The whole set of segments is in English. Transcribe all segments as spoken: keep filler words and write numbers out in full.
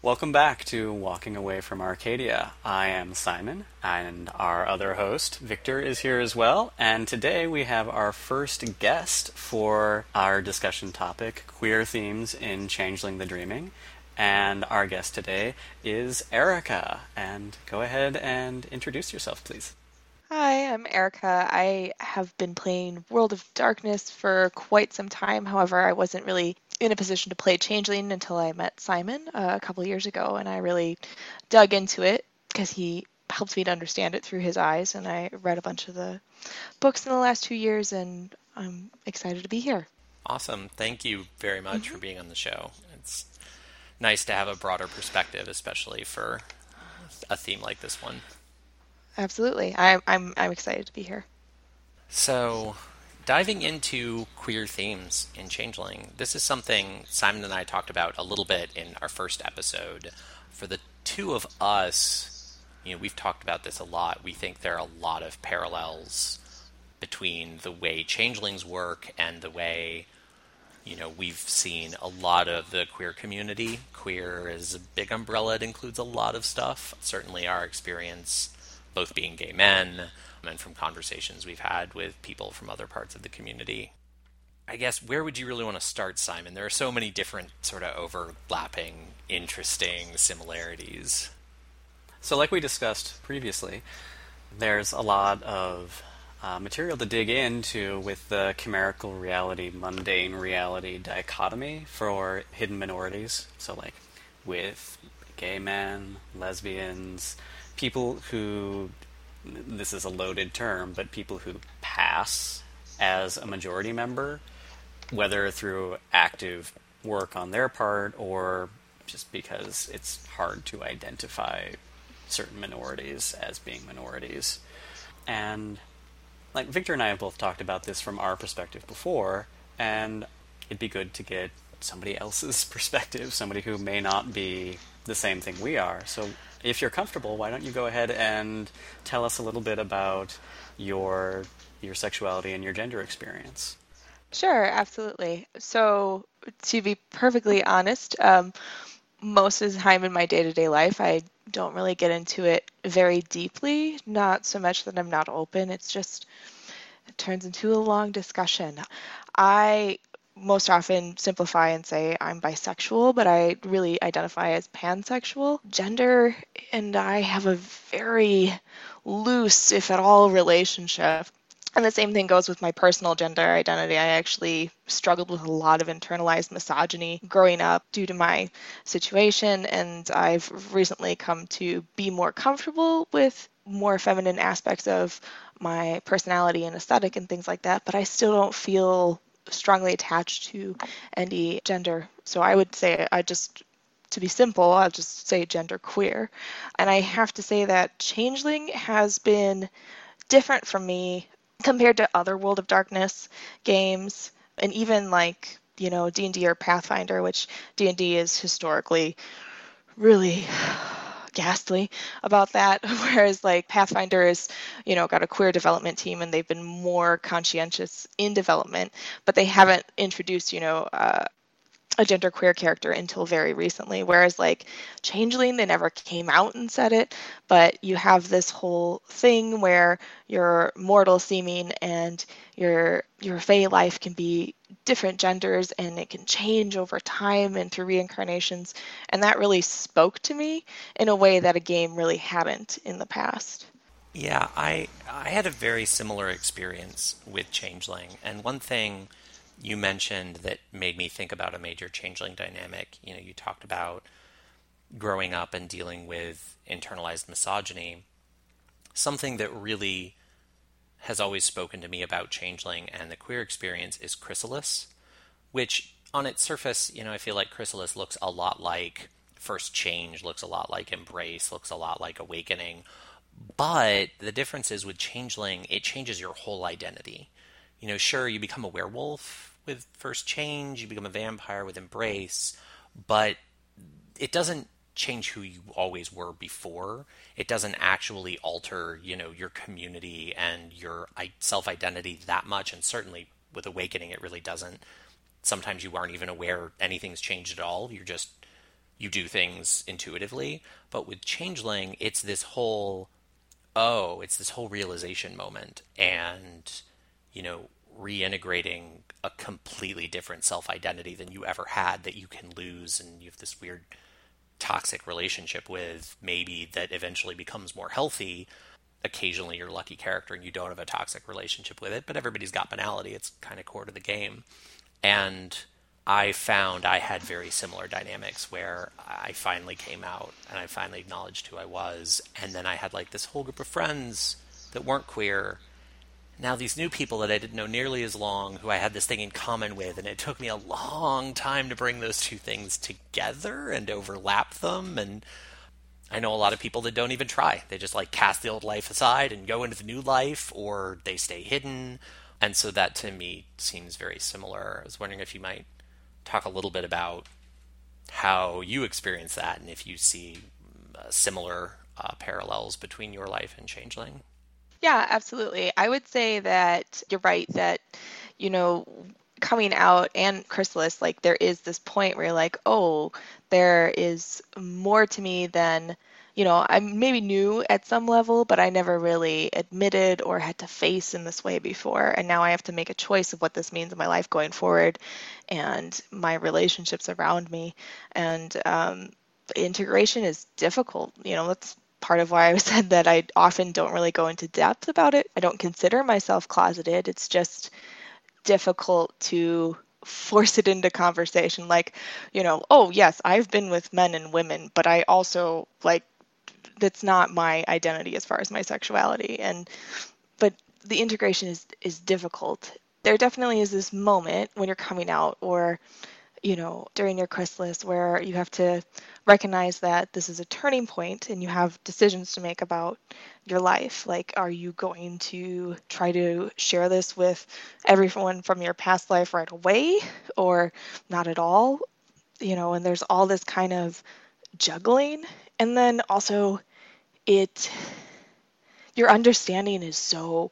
Welcome back to Walking Away from Arcadia. I am Simon, and our other host, Victor, is here as well. And today we have our first guest for our discussion topic, Queer Themes in Changeling the Dreaming. And our guest today is Erica. And go ahead and introduce yourself, please. Hi, I'm Erica. I have been playing World of Darkness for quite some time. However, I wasn't really in a position to play Changeling until I met Simon uh, a couple years ago, and I really dug into it because he helped me to understand it through his eyes, and I read a bunch of the books in the last two years, and I'm excited to be here. Awesome. Thank you very much for hmm being on the show. It's nice to have a broader perspective, especially for a theme like this one. Absolutely. I'm, I'm, I'm excited to be here. So, diving into queer themes in Changeling, this is something Simon and I talked about a little bit in our first episode. For the two of us, you know, we've talked about this a lot. We think there are a lot of parallels between the way changelings work and the way, you know, we've seen a lot of the queer community. Queer is a big umbrella. It includes a lot of stuff. Certainly our experience, both being gay men, and from conversations we've had with people from other parts of the community. I guess, where would you really want to start, Simon? There are so many different sort of overlapping, interesting similarities. So like we discussed previously, there's a lot of uh, material to dig into with the chimerical reality, mundane reality dichotomy for hidden minorities. So like with gay men, lesbians, people who, this is a loaded term, but people who pass as a majority member, whether through active work on their part or just because it's hard to identify certain minorities as being minorities. And like Victor and I have both talked about this from our perspective before, and it'd be good to get somebody else's perspective, somebody who may not be the same thing we are. So if you're comfortable, why don't you go ahead and tell us a little bit about your your sexuality and your gender experience? Sure, absolutely. So, to be perfectly honest, um, most of the time in my day-to-day life, I don't really get into it very deeply. Not so much that I'm not open, it's just it turns into a long discussion. I most often simplify and say I'm bisexual, but I really identify as pansexual. Gender and I have a very loose, if at all, relationship. And the same thing goes with my personal gender identity. I actually struggled with a lot of internalized misogyny growing up due to my situation, and I've recently come to be more comfortable with more feminine aspects of my personality and aesthetic and things like that, but I still don't feel strongly attached to any gender. So I would say I just to be simple, I'll just say gender queer. And I have to say that Changeling has been different from me compared to other World of Darkness games, and even like, you know, D and D or Pathfinder, which D and D is historically really ghastly about that, whereas like Pathfinder is, you know, got a queer development team and they've been more conscientious in development, but they haven't introduced, you know, uh, a genderqueer character until very recently, whereas like Changeling, they never came out and said it, but you have this whole thing where your mortal seeming and your your fey life can be different genders, and it can change over time and through reincarnations, and that really spoke to me in a way that a game really hadn't in the past. Yeah, I I had a very similar experience with Changeling, and one thing you mentioned that made me think about a major changeling dynamic. You know, you talked about growing up and dealing with internalized misogyny. Something that really has always spoken to me about changeling and the queer experience is Chrysalis, which on its surface, you know, I feel like Chrysalis looks a lot like First Change, looks a lot like Embrace, looks a lot like Awakening. But the difference is with changeling, it changes your whole identity. You know, sure, you become a werewolf with First Change, you become a vampire with Embrace, but it doesn't change who you always were before. It doesn't actually alter, you know, your community and your self-identity that much, and certainly with Awakening, it really doesn't. Sometimes you aren't even aware anything's changed at all. You're just you do things intuitively. But with Changeling, it's this whole, oh, it's this whole realization moment, and, you know, reintegrating a completely different self-identity than you ever had that you can lose, and you have this weird toxic relationship with, maybe, that eventually becomes more healthy. Occasionally you're a lucky character and you don't have a toxic relationship with it, but everybody's got banality. It's kind of core to the game. And I found I had very similar dynamics where I finally came out and I finally acknowledged who I was. And then I had like this whole group of friends that weren't queer. Now these new people that I didn't know nearly as long, who I had this thing in common with, and it took me a long time to bring those two things together and overlap them. And I know a lot of people that don't even try. They just like cast the old life aside and go into the new life, or they stay hidden. And so that to me seems very similar. I was wondering if you might talk a little bit about how you experience that, and if you see uh, similar uh, parallels between your life and Changeling. Yeah, absolutely. I would say that you're right that, you know, coming out and Chrysalis, like there is this point where you're like, oh, there is more to me than, you know, I maybe knew at some level, but I never really admitted or had to face in this way before. And now I have to make a choice of what this means in my life going forward and my relationships around me. And um, integration is difficult. You know, that's part of why I said that I often don't really go into depth about it. I don't consider myself closeted. It's just difficult to force it into conversation. Like, you know, oh yes, I've been with men and women, but I also like, that's not my identity as far as my sexuality. And, but the integration is, is difficult. There definitely is this moment when you're coming out, or, you know, during your chrysalis, where you have to recognize that this is a turning point and you have decisions to make about your life. Like, are you going to try to share this with everyone from your past life right away, or not at all? You know, and there's all this kind of juggling. And then also it, your understanding is so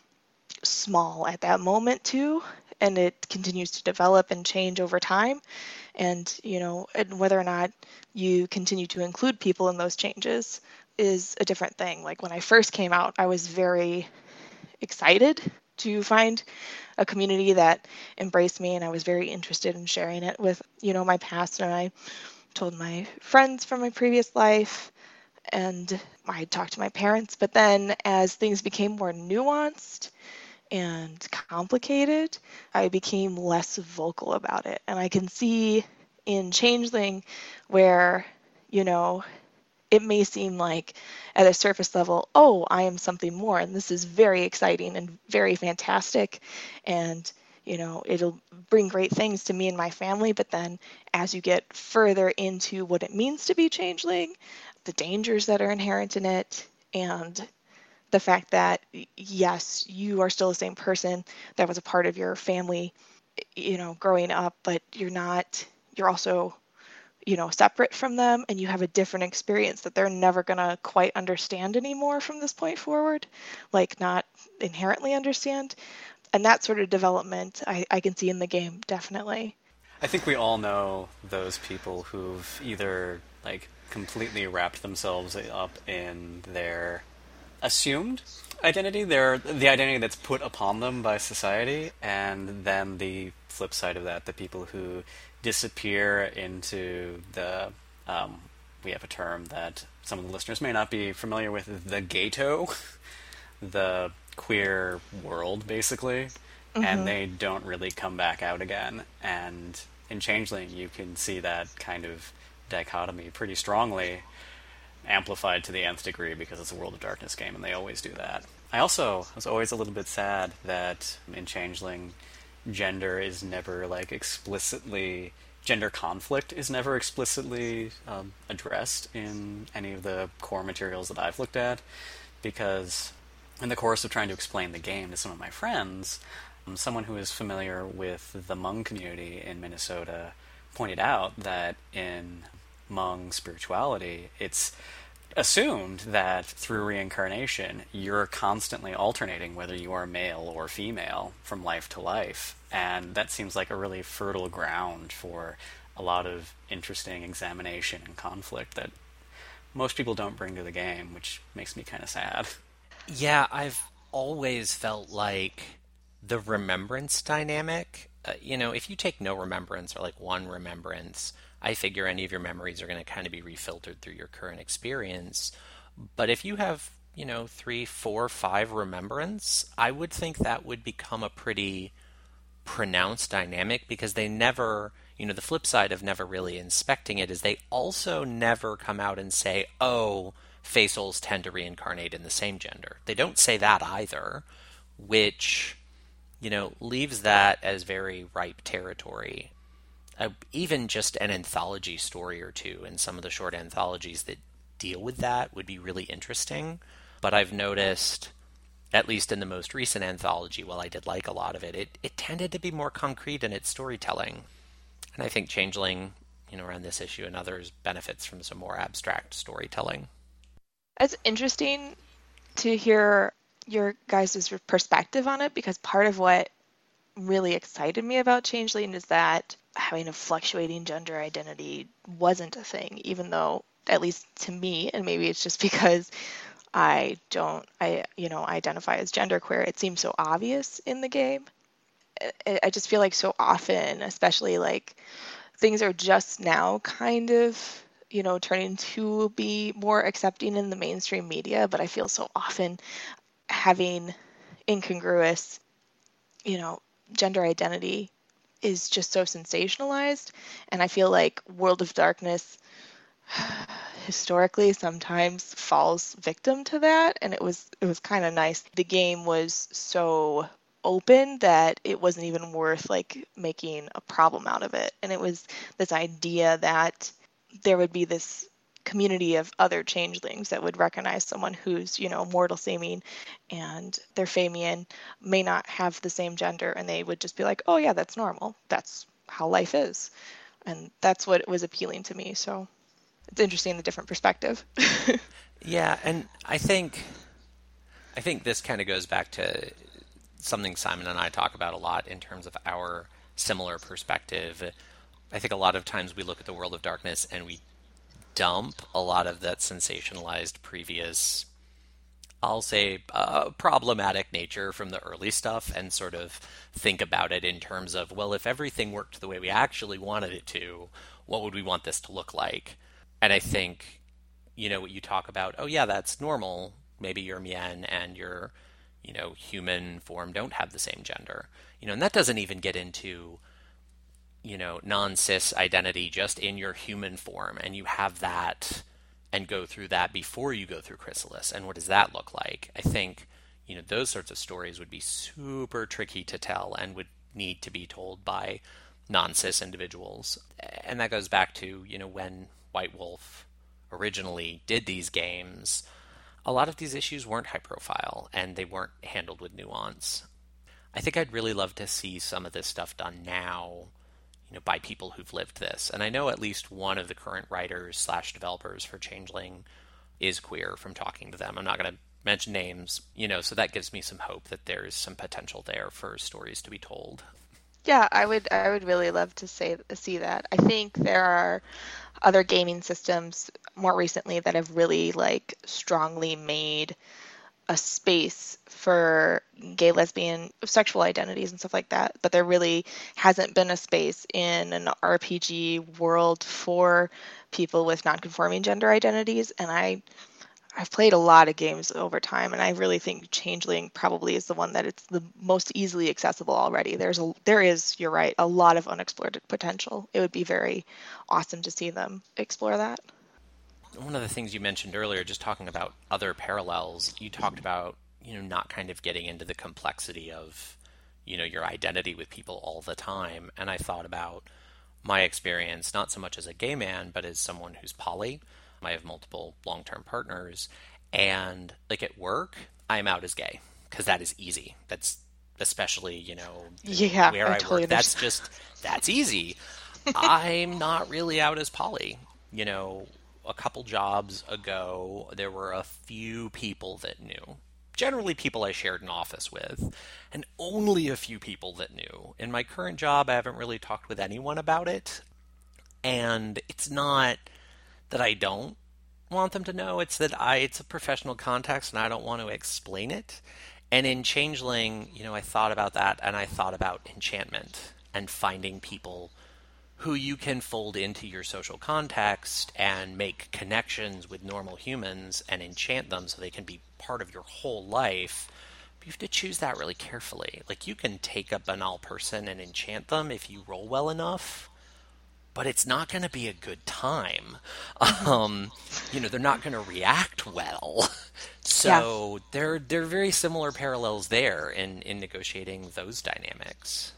small at that moment too, and it continues to develop and change over time. And, you know, and whether or not you continue to include people in those changes is a different thing. Like when I first came out, I was very excited to find a community that embraced me, and I was very interested in sharing it with, you know, my past. And I told my friends from my previous life, and I talked to my parents. But then as things became more nuanced and complicated, I became less vocal about it. And I can see in Changeling where, you know, it may seem like at a surface level, oh, I am something more, and this is very exciting and very fantastic, and, you know, it'll bring great things to me and my family. But then as you get further into what it means to be Changeling, the dangers that are inherent in it, and the fact that, yes, you are still the same person that was a part of your family, you know, growing up, but you're not, you're also, you know, separate from them, and you have a different experience that they're never going to quite understand anymore from this point forward, like not inherently understand. And that sort of development I, I can see in the game, definitely. I think we all know those people who've either, like, completely wrapped themselves up in their assumed identity, their the identity that's put upon them by society, and then the flip side of that, the people who disappear into the, um, we have a term that some of the listeners may not be familiar with, the ghetto, the queer world, basically, mm-hmm. and they don't really come back out again. And in Changeling, you can see that kind of dichotomy pretty strongly amplified to the nth degree, because it's a World of Darkness game, and they always do that. I also was always a little bit sad that in Changeling, gender is never, like, explicitly, gender conflict is never explicitly um, addressed in any of the core materials that I've looked at, because in the course of trying to explain the game to some of my friends, um, someone who is familiar with the Hmong community in Minnesota pointed out that in Hmong spirituality, it's assumed that through reincarnation, you're constantly alternating whether you are male or female from life to life. And that seems like a really fertile ground for a lot of interesting examination and conflict that most people don't bring to the game, which makes me kind of sad. Yeah, I've always felt like the remembrance dynamic, uh, you know, if you take no remembrance or like one remembrance, I figure any of your memories are going to kind of be refiltered through your current experience. But if you have, you know, three, four, five remembrance, I would think that would become a pretty pronounced dynamic because they never, you know, the flip side of never really inspecting it is they also never come out and say, oh, facials tend to reincarnate in the same gender. They don't say that either, which, you know, leaves that as very ripe territory. Uh, even just an anthology story or two in some of the short anthologies that deal with that would be really interesting. But I've noticed, at least in the most recent anthology, while I did like a lot of it, it, it tended to be more concrete in its storytelling. And I think Changeling, you know, around this issue and others, benefits from some more abstract storytelling. It's interesting to hear your guys' perspective on it, because part of what really excited me about Changeling is that having a fluctuating gender identity wasn't a thing, even though, at least to me, and maybe it's just because I don't, I, you know, identify as genderqueer, it seems so obvious in the game. I, I just feel like so often, especially like things are just now kind of, you know, turning to be more accepting in the mainstream media, but I feel so often having incongruous, you know, gender identity is just so sensationalized. And I feel like World of Darkness historically sometimes falls victim to that, and it was it was kind of nice. The game was so open that it wasn't even worth like making a problem out of it, and it was this idea that there would be this community of other changelings that would recognize someone who's, you know, mortal seeming and they're Famian, may not have the same gender, and they would just be like, oh yeah, that's normal, that's how life is. And that's what was appealing to me. So it's interesting, the different perspective. Yeah, and I think I think this kind of goes back to something Simon and I talk about a lot in terms of our similar perspective. I think a lot of times we look at the World of Darkness and we dump a lot of that sensationalized previous, I'll say, uh, problematic nature from the early stuff and sort of think about it in terms of, well, if everything worked the way we actually wanted it to, what would we want this to look like? And I think, you know, what you talk about, oh yeah, that's normal. Maybe your Mien and your, you know, human form don't have the same gender. You know, and that doesn't even get into, you know, non-cis identity just in your human form, and you have that and go through that before you go through Chrysalis, and what does that look like? I think, you know, those sorts of stories would be super tricky to tell and would need to be told by non-cis individuals. And that goes back to, you know, when White Wolf originally did these games, a lot of these issues weren't high profile and they weren't handled with nuance. I think I'd really love to see some of this stuff done now, you know, by people who've lived this. And I know at least one of the current writers slash developers for Changeling is queer from talking to them. I'm not going to mention names, you know, so that gives me some hope that there's some potential there for stories to be told. Yeah, I would I would really love to say see that. I think there are other gaming systems more recently that have really like strongly made a space for gay, lesbian, sexual identities and stuff like that, but there really hasn't been a space in an R P G world for people with non-conforming gender identities. And I I've played a lot of games over time, and I really think Changeling probably is the one that it's the most easily accessible already. There's a there is, you're right, a lot of unexplored potential. It would be very awesome to see them explore that. One of the things you mentioned earlier, just talking about other parallels, you talked about, you know, not kind of getting into the complexity of, you know, your identity with people all the time. And I thought about my experience, not so much as a gay man, but as someone who's poly. I have multiple long-term partners, and like at work, I'm out as gay because that is easy. That's especially, you know, yeah, where I, I totally work. That's just, that's easy. I'm not really out as poly. You know, a couple jobs ago, there were a few people that knew. Generally people I shared an office with, and only a few people that knew. In my current job, I haven't really talked with anyone about it. And it's not that I don't want them to know, it's that I it's a professional context and I don't want to explain it. And in Changeling, you know, I thought about that and I thought about enchantment and finding people who you can fold into your social context and make connections with normal humans and enchant them so they can be part of your whole life. But you have to choose that really carefully. Like, you can take a banal person and enchant them if you roll well enough, but it's not going to be a good time. Um, you know, they're not going to react well. So yeah. there, there are very similar parallels there in, in negotiating those dynamics.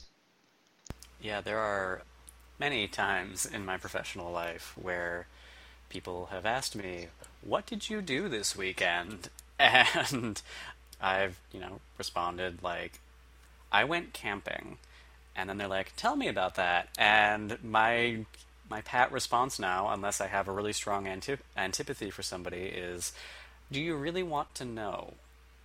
Yeah, there are many times in my professional life where people have asked me, what did you do this weekend? And I've, you know, responded like, I went camping. And then they're like, tell me about that. And my my pat response now, unless I have a really strong antip- antipathy for somebody, is, do you really want to know?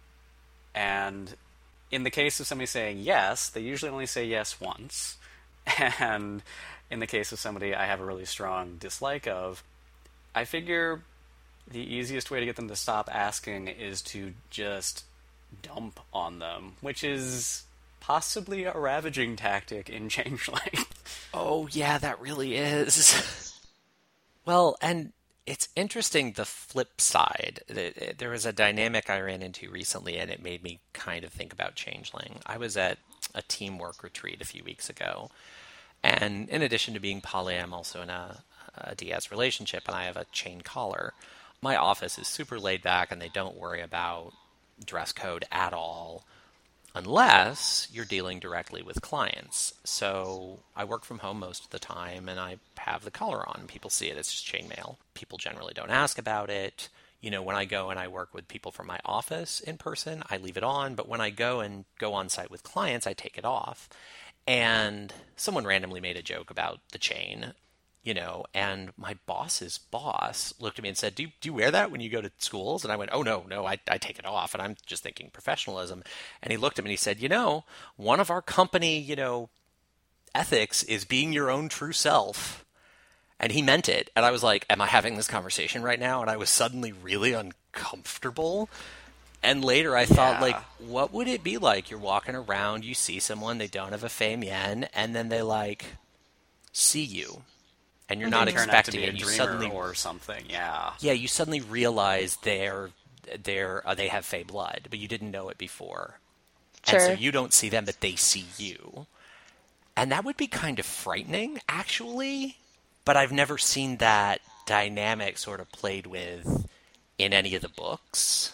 And in the case of somebody saying yes, they usually only say yes once. And in the case of somebody I have a really strong dislike of, I figure the easiest way to get them to stop asking is to just dump on them, which is possibly a ravaging tactic in Changeling. Oh, yeah, that really is. Well, and it's interesting, the flip side. There was a dynamic I ran into recently, and it made me kind of think about Changeling. I was at a teamwork retreat a few weeks ago, and in addition to being poly, I'm also in a, a D S relationship, and I have a chain collar. My office is super laid back, and they don't worry about dress code at all, unless you're dealing directly with clients. So I work from home most of the time, and I have the collar on. People see it. It's just chainmail. People generally don't ask about it. You know, when I go and I work with people from my office in person, I leave it on. But when I go and go on site with clients, I take it off. And someone randomly made a joke about the chain, you know, and my boss's boss looked at me and said, do you, do you wear that when you go to schools? And I went, oh, no, no, I, I take it off. And I'm just thinking professionalism. And he looked at me and he said, you know, one of our company, you know, ethics is being your own true self. And he meant it. And I was like, am I having this conversation right now? And I was suddenly really uncomfortable. And later I thought, yeah. like, what would it be like? You're walking around, you see someone, they don't have a fame yen, and then they, like, see you. And you're not expecting it. You suddenly or something, yeah. Yeah, you suddenly realize they're they're uh, they have Fey blood, but you didn't know it before. Sure. And so you don't see them, but they see you. And that would be kind of frightening, actually. But I've never seen that dynamic sort of played with in any of the books.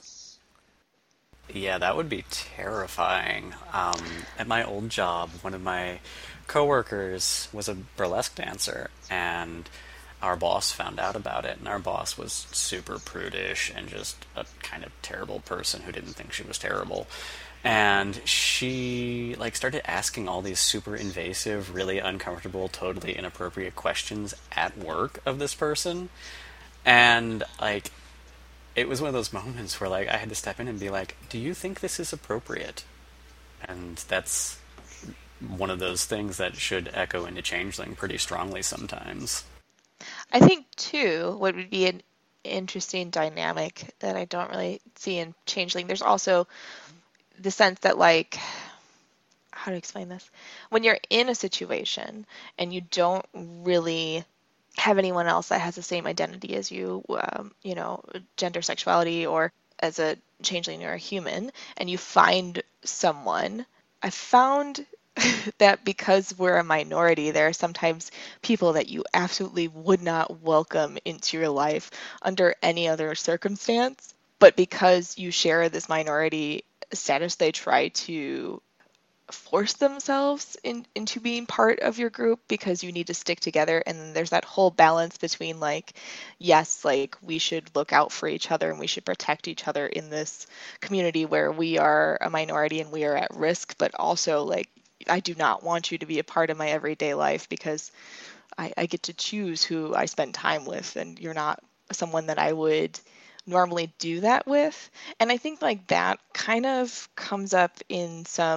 Yeah, that would be terrifying. Um, at my old job, one of my coworkers was a burlesque dancer, and our boss found out about it, and our boss was super prudish and just a kind of terrible person who didn't think she was terrible. And she like started asking all these super invasive, really uncomfortable, totally inappropriate questions at work of this person. And like it was one of those moments where like I had to step in and be like, do you think this is appropriate? And that's one of those things that should echo into Changeling pretty strongly sometimes. I think, too, what would be an interesting dynamic that I don't really see in Changeling, there's also the sense that, like, how to explain this? When you're in a situation and you don't really have anyone else that has the same identity as you, um, you know, gender, sexuality, or as a Changeling or a human, and you find someone, I found that because we're a minority, there are sometimes people that you absolutely would not welcome into your life under any other circumstance. But because you share this minority status, they try to force themselves in, into being part of your group because you need to stick together. And then there's that whole balance between like, yes, like we should look out for each other and we should protect each other in this community where we are a minority and we are at risk, but also like, I do not want you to be a part of my everyday life because I, I get to choose who I spend time with, and you're not someone that I would normally do that with. And I think like that kind of comes up in some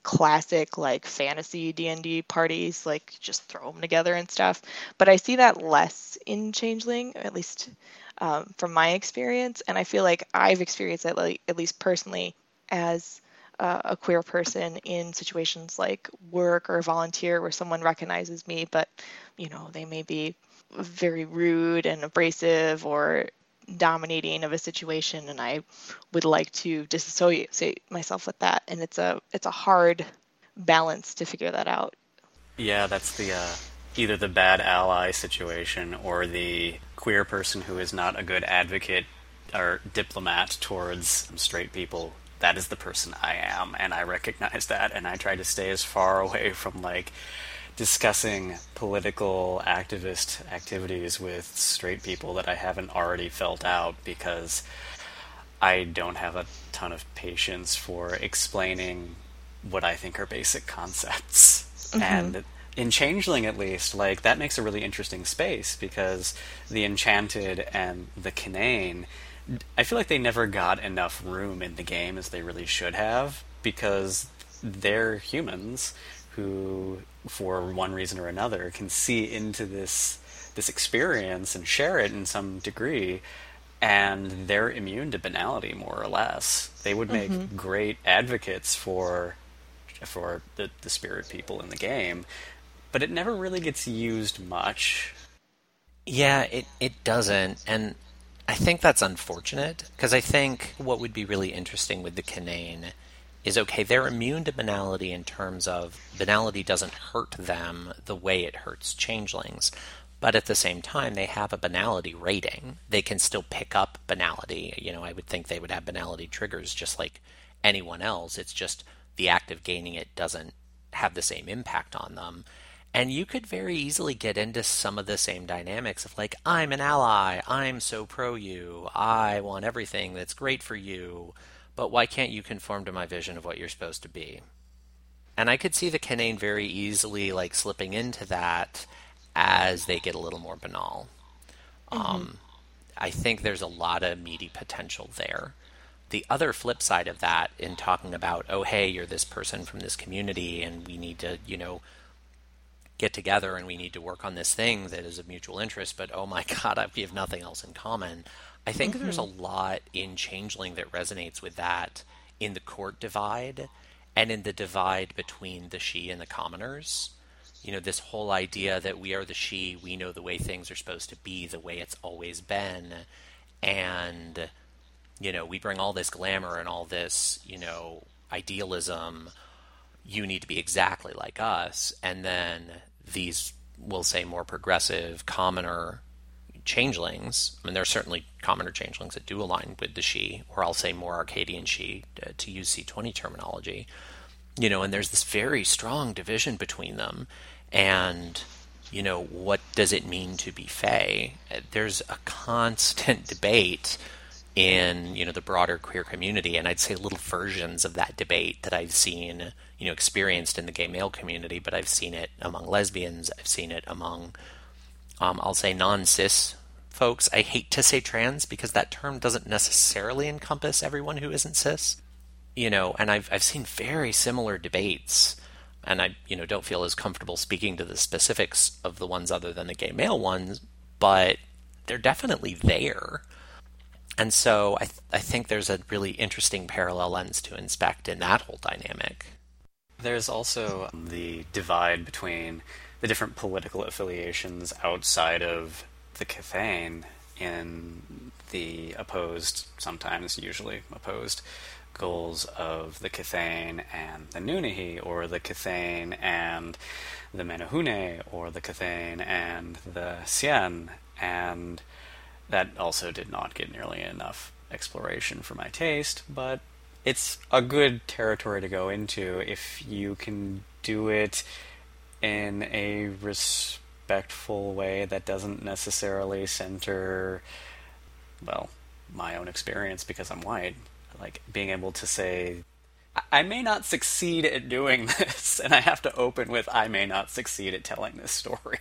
classic like fantasy D and D parties, like just throw them together and stuff. But I see that less in Changeling, at least um, from my experience. And I feel like I've experienced that, like, at least personally, as uh, a queer person in situations like work or volunteer where someone recognizes me, but, you know, they may be very rude and abrasive or dominating of a situation, and I would like to disassociate myself with that. And it's a it's a hard balance to figure that out. Yeah, that's the uh, either the bad ally situation or the queer person who is not a good advocate or diplomat towards straight people. That is the person I am, and I recognize that, and I try to stay as far away from like discussing political activist activities with straight people that I haven't already felt out, because I don't have a ton of patience for explaining what I think are basic concepts. Mm-hmm. And in Changeling, at least, like, that makes a really interesting space, because the Enchanted and the Canaan, I feel like they never got enough room in the game as they really should have, because they're humans who, for one reason or another, can see into this this experience and share it in some degree, and they're immune to banality, more or less. They would make mm-hmm. great advocates for for the, the spirit people in the game, but it never really gets used much. Yeah, it, it doesn't, and I think that's unfortunate, because I think what would be really interesting with the Canaan is, okay, they're immune to banality in terms of banality doesn't hurt them the way it hurts changelings. But at the same time, they have a banality rating. They can still pick up banality. You know, I would think they would have banality triggers just like anyone else. It's just the act of gaining it doesn't have the same impact on them. And you could very easily get into some of the same dynamics of like, I'm an ally, I'm so pro you, I want everything that's great for you, but why can't you conform to my vision of what you're supposed to be? And I could see the Canaan very easily like slipping into that as they get a little more banal. Mm-hmm. Um, I think there's a lot of meaty potential there. The other flip side of that, in talking about, oh, hey, you're this person from this community and we need to, you know, get together and we need to work on this thing that is of mutual interest, but oh my God, we have nothing else in common. I think mm-hmm. there's a lot in Changeling that resonates with that in the court divide and in the divide between the Sidhe and the commoners. You know, this whole idea that we are the Sidhe, we know the way things are supposed to be, the way it's always been, and, you know, we bring all this glamour and all this, you know, idealism, you need to be exactly like us. And then these, we'll say, more progressive, commoner changelings, I mean, there are certainly commoner changelings that do align with the Sidhe, or I'll say more Arcadian Sidhe, uh, to use C twenty terminology, you know, and there's this very strong division between them. And, you know, what does it mean to be Fae? There's a constant debate in, you know, the broader queer community, and I'd say little versions of that debate that I've seen, you know, experienced in the gay male community, but I've seen it among lesbians, I've seen it among, um, I'll say, non-cis folks. I hate to say trans because that term doesn't necessarily encompass everyone who isn't cis, you know, and I've I've seen very similar debates, and I, you know, don't feel as comfortable speaking to the specifics of the ones other than the gay male ones, but they're definitely there. And so I th- I think there's a really interesting parallel lens to inspect in that whole dynamic. There's also the divide between the different political affiliations outside of the Cathane in the opposed, sometimes usually opposed, goals of the Cathane and the Nunnehi, or the Cathane and the Menehune, or the Cathane and the Sien, and that also did not get nearly enough exploration for my taste, but it's a good territory to go into if you can do it in a respectful way that doesn't necessarily center, well, my own experience because I'm white. Like, being able to say, I may not succeed at doing this, and I have to open with, I may not succeed at telling this story.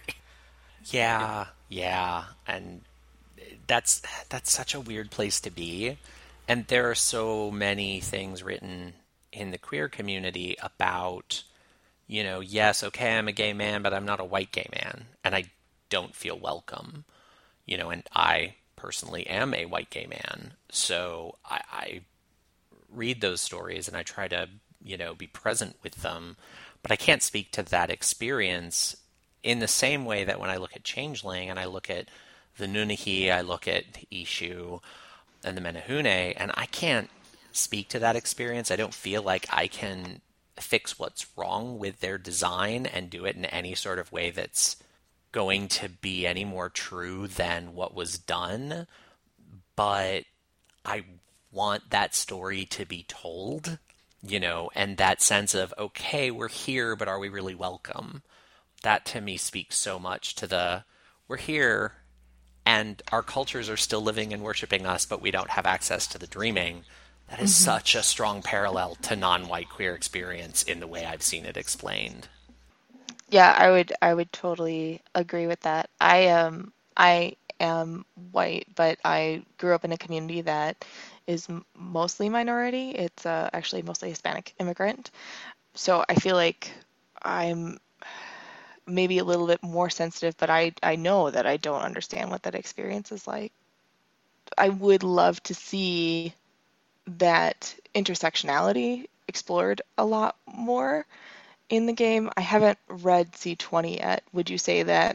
Yeah, yeah, and that's that's such a weird place to be. And there are so many things written in the queer community about, you know, yes, okay, I'm a gay man, but I'm not a white gay man, and I don't feel welcome, you know, and I personally am a white gay man. So I, I read those stories and I try to, you know, be present with them, but I can't speak to that experience in the same way that when I look at Changeling and I look at the Nunnehi, I look at Ishu and the Menehune, and I can't speak to that experience. I don't feel like I can fix what's wrong with their design and do it in any sort of way that's going to be any more true than what was done. But I want that story to be told, you know, and that sense of, okay, we're here, but are we really welcome? That to me speaks so much to the, we're here and our cultures are still living and worshiping us, but we don't have access to the dreaming. That is mm-hmm. such a strong parallel to non-white queer experience in the way I've seen it explained. Yeah, I would I would totally agree with that. I um I am white, but I grew up in a community that is m- mostly minority. It's uh, actually mostly Hispanic immigrant. So I feel like I'm maybe a little bit more sensitive, but I, I know that I don't understand what that experience is like. I would love to see that intersectionality explored a lot more in the game. I haven't read C twenty yet. Would you say that,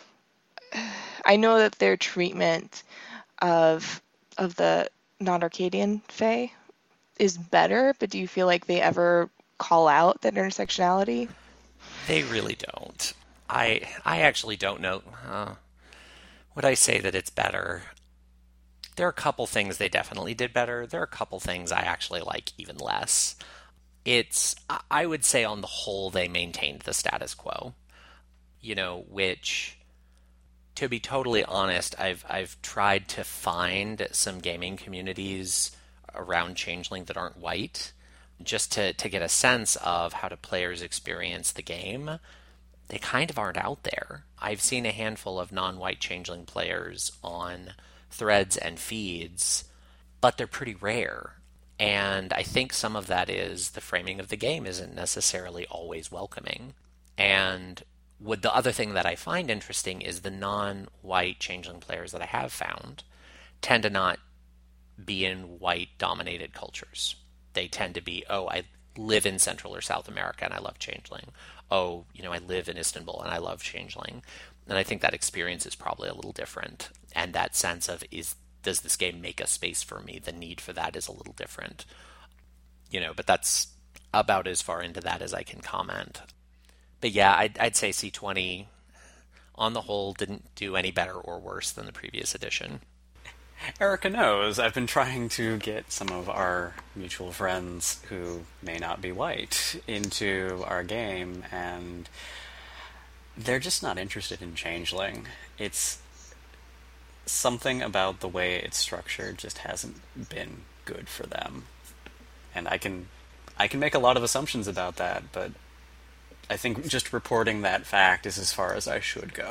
I know that their treatment of of the non-Arcadian Fae is better, but do you feel like they ever call out that intersectionality? They really don't. I I actually don't know. Uh, would I say that it's better? There are a couple things they definitely did better. There are a couple things I actually like even less. It's, I would say on the whole, they maintained the status quo, you know, which, to be totally honest, I've I've tried to find some gaming communities around Changeling that aren't white, just to, to get a sense of how do players experience the game. They kind of aren't out there. I've seen a handful of non-white Changeling players on threads and feeds, but they're pretty rare. And I think some of that is the framing of the game isn't necessarily always welcoming. And with the other thing that I find interesting is the non-white Changeling players that I have found tend to not be in white-dominated cultures. They tend to be, oh, I live in Central or South America and I love Changeling. Oh, you know, I live in Istanbul and I love Changeling. And I think that experience is probably a little different. And that sense of, is does this game make a space for me? The need for that is a little different. You know, but that's about as far into that as I can comment. But yeah, I'd, I'd say C twenty, on the whole, didn't do any better or worse than the previous edition. Erica knows I've been trying to get some of our mutual friends who may not be white into our game, and they're just not interested in Changeling. It's something about the way it's structured just hasn't been good for them. And I can I can make a lot of assumptions about that, but I think just reporting that fact is as far as I should go.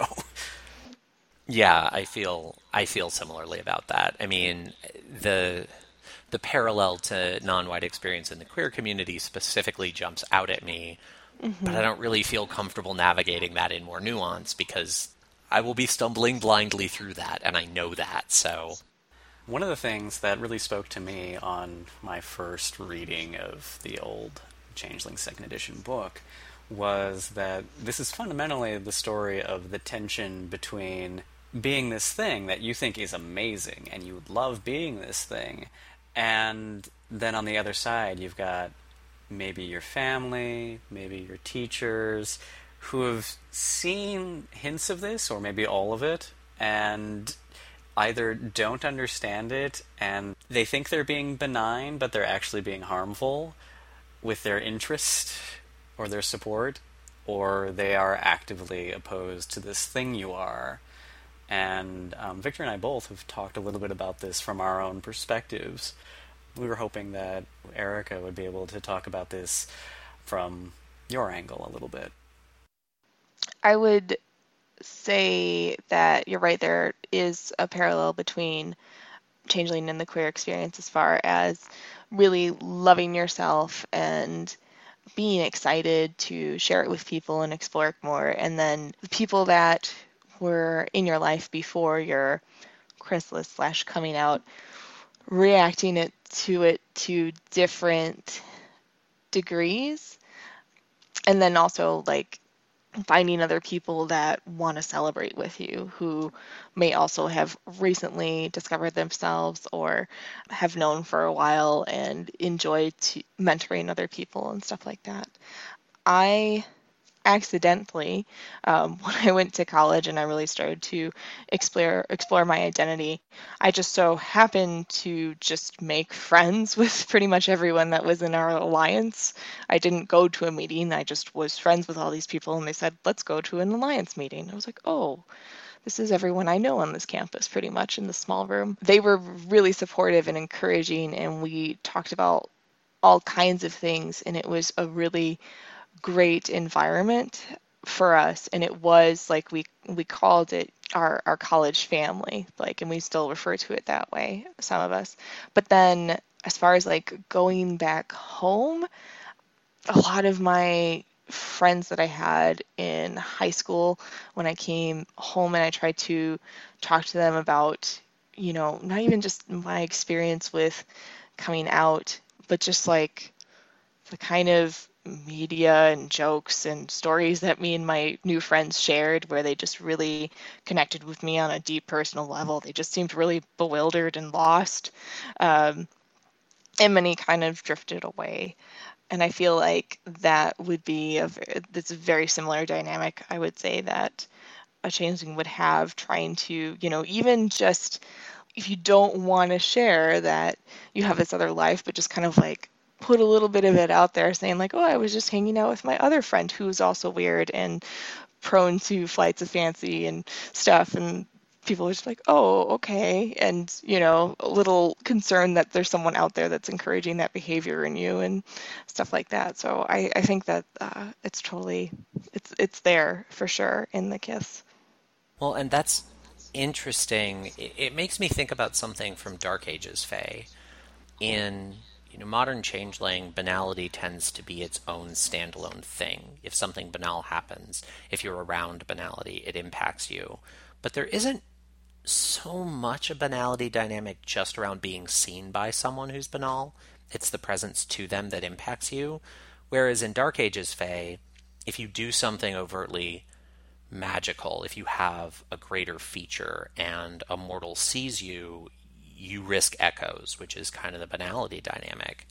Yeah, I feel I feel similarly about that. I mean, the the parallel to non-white experience in the queer community specifically jumps out at me, mm-hmm. but I don't really feel comfortable navigating that in more nuance because I will be stumbling blindly through that, and I know that, so... One of the things that really spoke to me on my first reading of the old Changeling second edition book was that this is fundamentally the story of the tension between being this thing that you think is amazing and you love being this thing, and then on the other side you've got maybe your family, maybe your teachers, who have seen hints of this, or maybe all of it, and either don't understand it and they think they're being benign, but they're actually being harmful with their interest or their support, or they are actively opposed to this thing you are. And um, Victor and I both have talked a little bit about this from our own perspectives. We were hoping that Erica would be able to talk about this from your angle a little bit. I would say that you're right, there is a parallel between changeling in the queer experience as far as really loving yourself and being excited to share it with people and explore it more. And then the people that were in your life before your chrysalis slash coming out, reacting it to it to different degrees. And then also like finding other people that want to celebrate with you who may also have recently discovered themselves or have known for a while and enjoy to mentoring other people and stuff like that. I accidentally, um, when I went to college and I really started to explore explore my identity, I just so happened to just make friends with pretty much everyone that was in our alliance. I didn't go to a meeting. I just was friends with all these people, and they said, let's go to an alliance meeting. I was like, oh, this is everyone I know on this campus pretty much in the small room. They were really supportive and encouraging, and we talked about all kinds of things, and it was a really great environment for us. And it was like we we called it our our college family, like, and we still refer to it that way, some of us. But then as far as like going back home, a lot of my friends that I had in high school, when I came home and I tried to talk to them about, you know, not even just my experience with coming out, but just like the kind of media and jokes and stories that me and my new friends shared, where they just really connected with me on a deep personal level. They just seemed really bewildered and lost. Um, and many kind of drifted away. And I feel like that would be a that's a very similar dynamic, I would say, that a changeling would have, trying to, you know, even just if you don't want to share that you have this other life, but just kind of like put a little bit of it out there, saying like, oh, I was just hanging out with my other friend who's also weird and prone to flights of fancy and stuff. And people are just like, oh, okay. And, you know, a little concerned that there's someone out there that's encouraging that behavior in you and stuff like that. So I, I think that uh, it's totally, it's, it's there for sure in the KISS. Well, and that's interesting. It, it makes me think about something from Dark Ages, Faye. In you know, modern changeling, banality tends to be its own standalone thing. If something banal happens, if you're around banality, it impacts you. But there isn't so much a banality dynamic just around being seen by someone who's banal. It's the presence to them that impacts you. Whereas in Dark Ages, Faye, if you do something overtly magical, if you have a greater feature and a mortal sees you, you risk echoes, which is kind of the banality dynamic.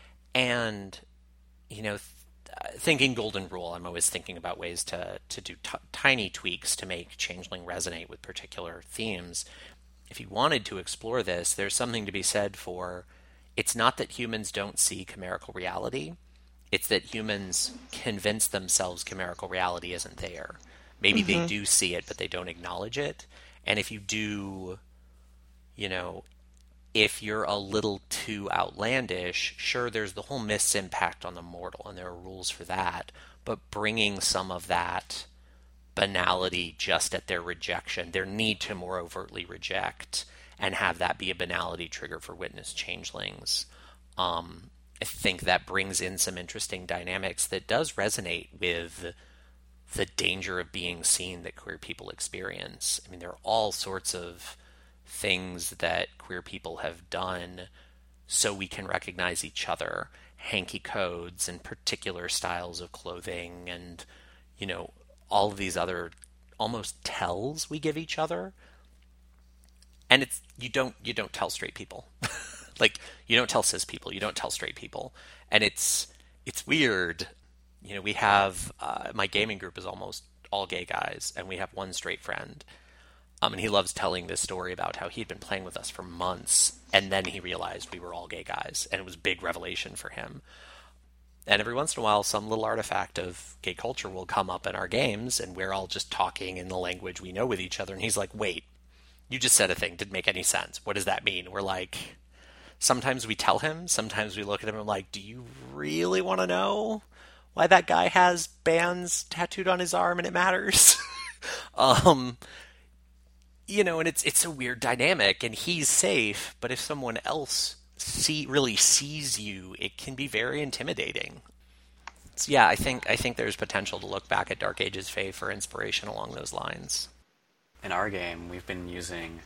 And, you know, th- thinking golden rule, I'm always thinking about ways to, to do t- tiny tweaks to make changeling resonate with particular themes. If you wanted to explore this, there's something to be said for, it's not that humans don't see chimerical reality, it's that humans convince themselves chimerical reality isn't there. Maybe mm-hmm. they do see it, but they don't acknowledge it. And if you do, you know, if you're a little too outlandish, sure, there's the whole myth's impact on the mortal, and there are rules for that, but bringing some of that banality just at their rejection, their need to more overtly reject, and have that be a banality trigger for witness changelings, um, I think that brings in some interesting dynamics that does resonate with the danger of being seen that queer people experience. I mean, there are all sorts of things that queer people have done so we can recognize each other, hanky codes and particular styles of clothing and, you know, all of these other almost tells we give each other. And it's you don't you don't tell straight people. Like, you don't tell cis people, you don't tell straight people. And it's it's weird. You know, we have uh, my gaming group is almost all gay guys, and we have one straight friend. Um, and he loves telling this story about how he'd been playing with us for months, and then he realized we were all gay guys, and it was a big revelation for him. And every once in a while, some little artifact of gay culture will come up in our games, and we're all just talking in the language we know with each other, and he's like, wait, you just said a thing, didn't make any sense. What does that mean? We're like, sometimes we tell him, sometimes we look at him and like, do you really want to know why that guy has bands tattooed on his arm and it matters? um... you know, and it's it's a weird dynamic, and he's safe, but if someone else see really sees you, it can be very intimidating. So yeah, I think I think there's potential to look back at Dark Ages Fae for inspiration along those lines. In our game, we've been using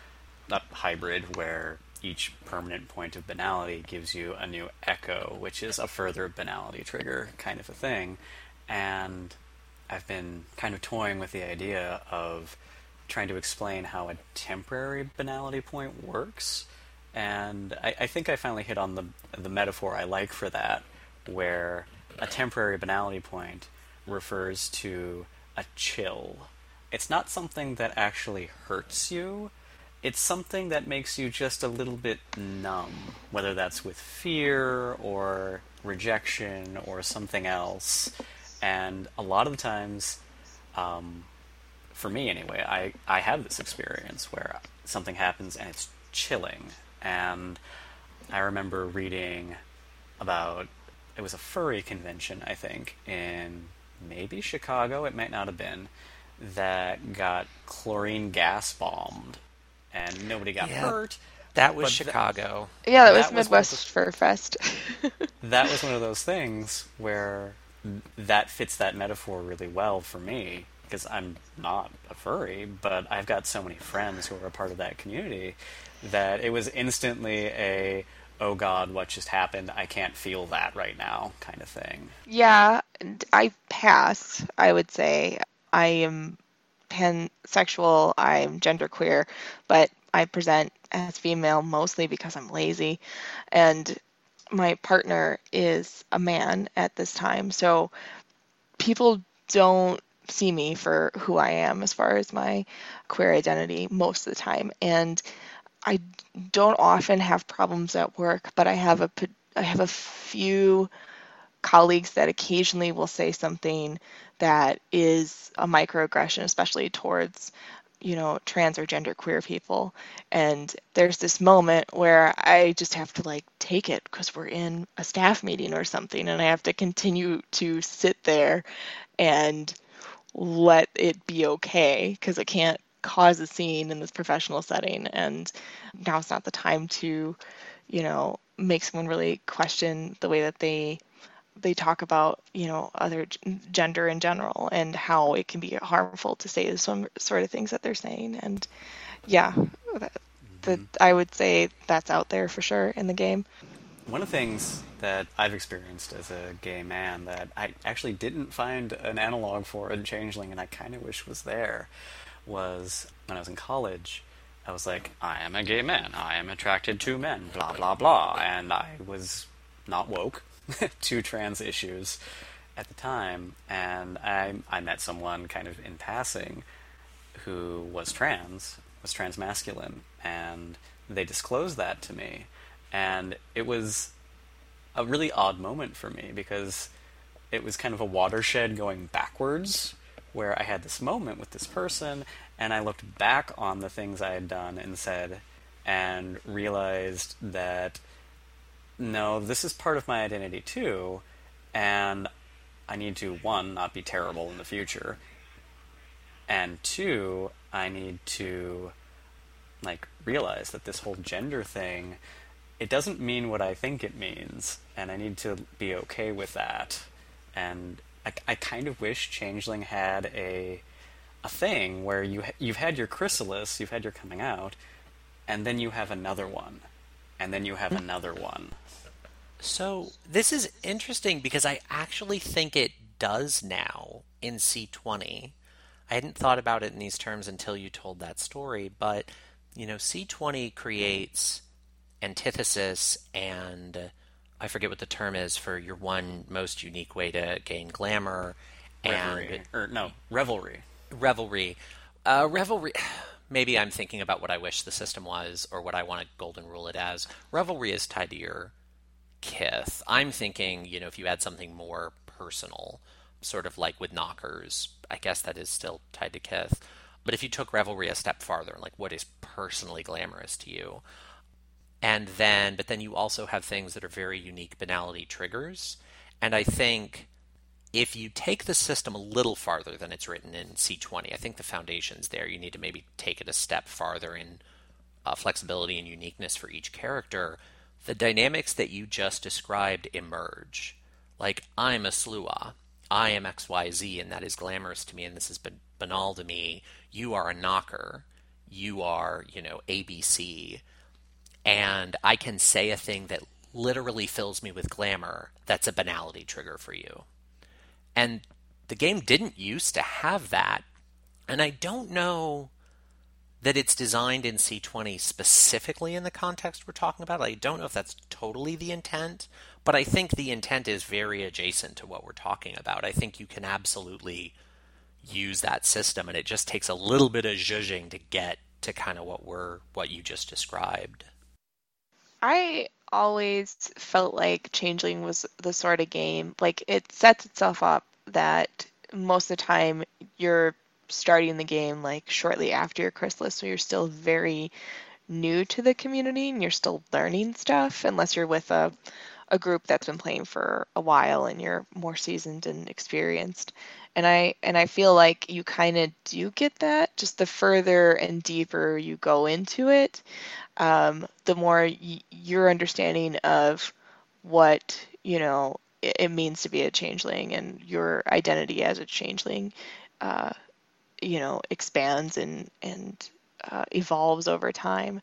a hybrid where each permanent point of banality gives you a new echo, which is a further banality trigger kind of a thing. And I've been kind of toying with the idea of trying to explain how a temporary banality point works. And I, I think I finally hit on the the metaphor I like for that, where a temporary banality point refers to a chill. It's not something that actually hurts you. It's something that makes you just a little bit numb, whether that's with fear or rejection or something else. And a lot of the times, um, for me anyway, I, I have this experience where something happens and it's chilling. And I remember reading about, it was a furry convention, I think, in maybe Chicago, it might not have been, that got chlorine gas bombed. And nobody got Yeah, hurt. that was but Chicago. Yeah, that was that was one of Midwest Fur Fest. that was one of those things where that fits that metaphor really well for me, because I'm not a furry, but I've got so many friends who are a part of that community that it was instantly a, oh God, what just happened? I can't feel that right now kind of thing. Yeah, and I pass, I would say. I am pansexual, I'm genderqueer, but I present as female mostly because I'm lazy. And my partner is a man at this time, so people don't see me for who I am as far as my queer identity most of the time. And I don't often have problems at work, but I have a p- I have a few colleagues that occasionally will say something that is a microaggression, especially towards, you know, trans or gender queer people. And there's this moment where I just have to like take it because we're in a staff meeting or something, and I have to continue to sit there and let it be okay because I can't cause a scene in this professional setting. And now's not the time to, you know, make someone really question the way that they they talk about, you know, other g- gender in general and how it can be harmful to say some sort of things that they're saying. And yeah, that, that hmm I would say that's out there for sure in the game. One of the things that I've experienced as a gay man that I actually didn't find an analog for in Changeling, and I kind of wish was there, was when I was in college. I was like, I am a gay man. I am attracted to men. Blah blah blah. And I was not woke to trans issues at the time. And I I met someone kind of in passing who was trans, was transmasculine, and they disclosed that to me. And it was a really odd moment for me because it was kind of a watershed going backwards where I had this moment with this person and I looked back on the things I had done and said and realized that no, this is part of my identity too, and I need to, one, not be terrible in the future, and two, I need to like realize that this whole gender thing, it doesn't mean what I think it means, and I need to be okay with that. And I, I kind of wish Changeling had a a thing where you ha- you've had your chrysalis, you've had your coming out, and then you have another one, and then you have another one. So this is interesting because I actually think it does now in C twenty. I hadn't thought about it in these terms until you told that story, but you know, C twenty creates antithesis and I forget what the term is for your one most unique way to gain glamour Reverie, and or no, revelry. revelry. Uh, revelry. Maybe I'm thinking about what I wish the system was or what I want to golden rule it as. Revelry is tied to your kith. I'm thinking, you know, if you add something more personal, sort of like with knockers, I guess that is still tied to kith. But if you took revelry a step farther, like what is personally glamorous to you, and then, but then you also have things that are very unique banality triggers. And I think if you take the system a little farther than it's written in C twenty, I think the foundation's there. You need to maybe take it a step farther in uh, flexibility and uniqueness for each character. The dynamics that you just described emerge. Like, I'm a Slua. I am X Y Z, and that is glamorous to me, and this has been banal to me. You are a knocker. You are, you know, A B C. And I can say a thing that literally fills me with glamour that's a banality trigger for you. And the game didn't used to have that. And I don't know that it's designed in C twenty specifically in the context we're talking about. I don't know if that's totally the intent, but I think the intent is very adjacent to what we're talking about. I think you can absolutely use that system, and it just takes a little bit of zhuzhing to get to kind of what we're what you just described. I always felt like Changeling was the sort of game, like, it sets itself up that most of the time you're starting the game like shortly after your chrysalis, so you're still very new to the community and you're still learning stuff, unless you're with a a group that's been playing for a while and you're more seasoned and experienced. And I and I feel like you kind of do get that. Just the further and deeper you go into it, um, the more y- your understanding of what, you know, it, it means to be a changeling and your identity as a changeling, uh, you know, expands and and uh, evolves over time.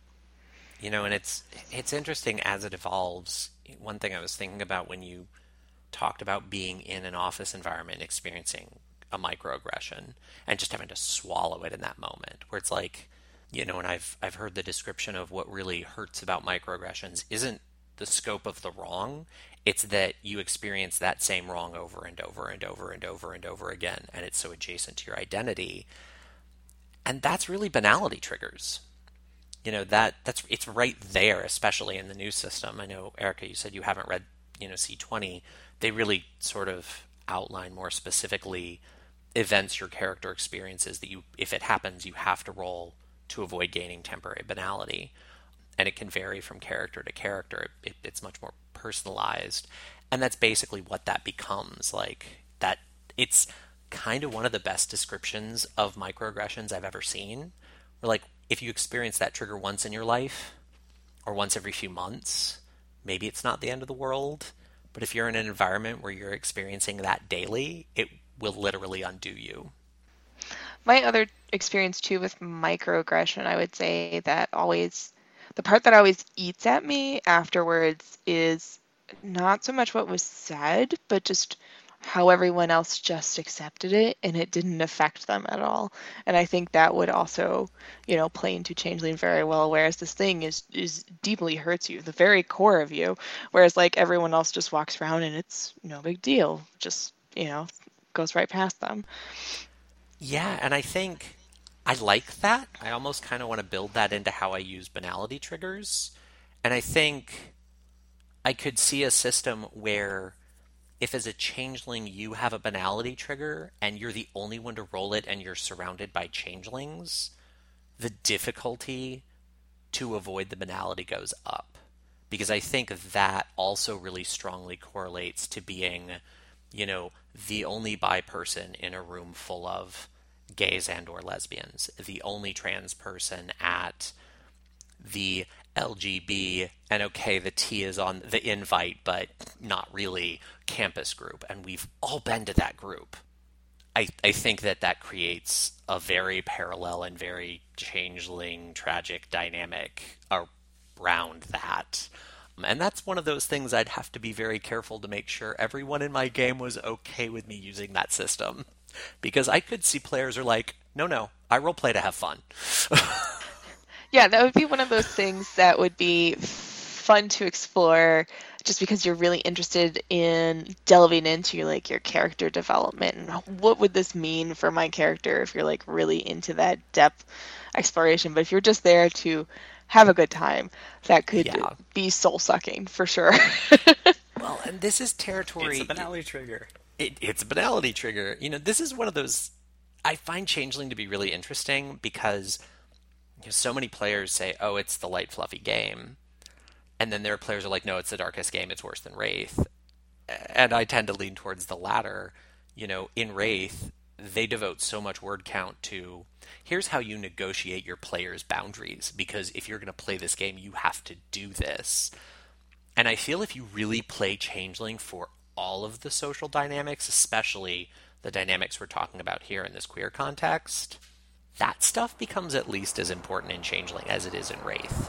You know, and it's it's interesting as it evolves. One thing I was thinking about when you talked about being in an office environment, experiencing a microaggression, and just having to swallow it in that moment, where it's like, you know, and I've I've heard the description of what really hurts about microaggressions isn't the scope of the wrong, it's that you experience that same wrong over and over and over and over and over again, and it's so adjacent to your identity. And that's really banality triggers. You know, that that's it's right there, especially in the new system. I know, Erica, you said you haven't read, you know, C twenty. They really sort of outline more specifically events your character experiences that you, if it happens, you have to roll to avoid gaining temporary banality. And it can vary from character to character. It, it's much more personalized. And that's basically what that becomes. Like, that it's kind of one of the best descriptions of microaggressions I've ever seen. Where, like, if you experience that trigger once in your life, or once every few months, maybe it's not the end of the world. But if you're in an environment where you're experiencing that daily, it will literally undo you. My other experience too with microaggression, I would say that always, the part that always eats at me afterwards is not so much what was said, but just how everyone else just accepted it and it didn't affect them at all. And I think that would also, you know, play into Changeling very well, whereas this thing is is deeply hurts you, the very core of you, whereas like everyone else just walks around and it's no big deal, just, you know, goes right past them. Yeah, and I think I like that. I almost kind of want to build that into how I use banality triggers. And I think I could see a system where if as a changeling you have a banality trigger and you're the only one to roll it and you're surrounded by changelings, the difficulty to avoid the banality goes up. Because I think that also really strongly correlates to being, you know, the only bi person in a room full of gays and or lesbians, the only trans person at the L G B, and okay, the T is on the invite, but not really, campus group, and we've all been to that group. I, I think that that creates a very parallel and very changeling, tragic dynamic around that. And that's one of those things I'd have to be very careful to make sure everyone in my game was okay with me using that system. Because I could see players are like, no, no, I roleplay to have fun. Yeah, that would be one of those things that would be fun to explore just because you're really interested in delving into like your character development and what would this mean for my character if you're like really into that depth exploration. But if you're just there to have a good time, that could yeah. be soul-sucking for sure. Well, and this is territory... It's a banality trigger. It, it's a banality trigger. You know, this is one of those... I find Changeling to be really interesting because you know, so many players say, oh, it's the light, fluffy game. And then there are players who are like, no, it's the darkest game. It's worse than Wraith. and I tend to lean towards the latter. You know, in Wraith, they devote so much word count to here's how you negotiate your players' boundaries, because if you're going to play this game, you have to do this. And I feel if you really play Changeling for all of the social dynamics, especially the dynamics we're talking about here in this queer context, that stuff becomes at least as important in Changeling as it is in Wraith.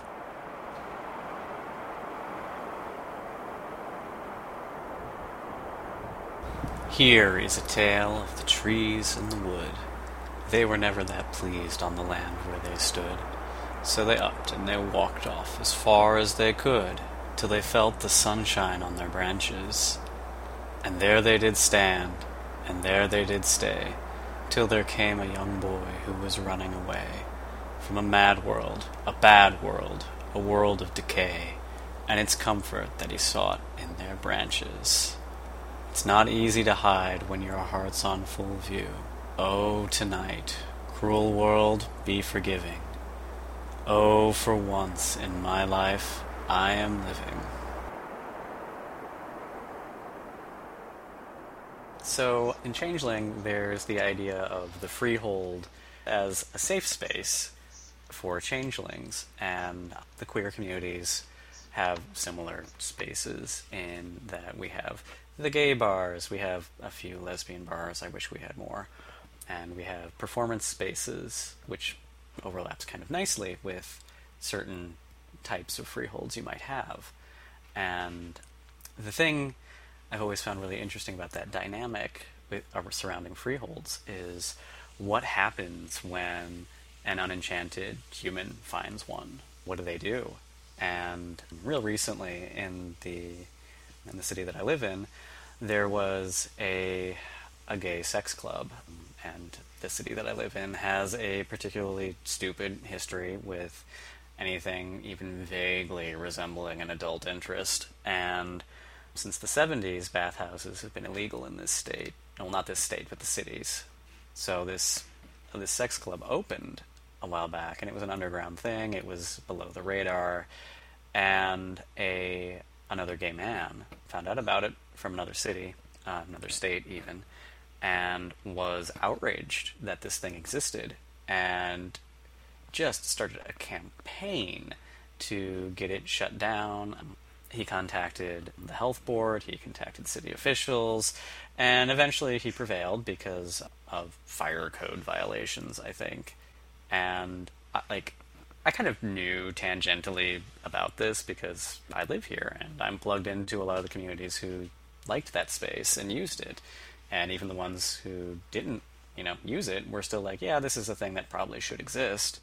Here is a tale of the trees and the wood. They were never that pleased on the land where they stood, so they upped and they walked off as far as they could, till they felt the sunshine on their branches. And there they did stand, and there they did stay, till there came a young boy who was running away from a mad world, a bad world, a world of decay, and its comfort that he sought in their branches. It's not easy to hide when your heart's on full view. Oh, tonight, cruel world, be forgiving. Oh, for once in my life, I am living. So, in Changeling, there's the idea of the Freehold as a safe space for changelings, and the queer communities have similar spaces in that we have the gay bars, we have a few lesbian bars, I wish we had more, and we have performance spaces, which overlaps kind of nicely with certain types of freeholds you might have. And the thing I've always found really interesting about that dynamic with our surrounding freeholds is what happens when an unenchanted human finds one. What do they do? And real recently in the in the city that I live in, there was a a gay sex club, and the city that I live in has a particularly stupid history with anything even vaguely resembling an adult interest. And since the seventies, bathhouses have been illegal in this state. Well, not this state, but the cities. So this this sex club opened a while back, and it was an underground thing. It was below the radar, and a another gay man found out about it from another city, uh, another state even, and was outraged that this thing existed, and just started a campaign to get it shut down. He contacted the health board, he contacted city officials, and eventually he prevailed because of fire code violations, I think. And, like, I kind of knew tangentially about this because I live here, and I'm plugged into a lot of the communities who liked that space and used it. And even the ones who didn't, you know, use it were still like, yeah, this is a thing that probably should exist.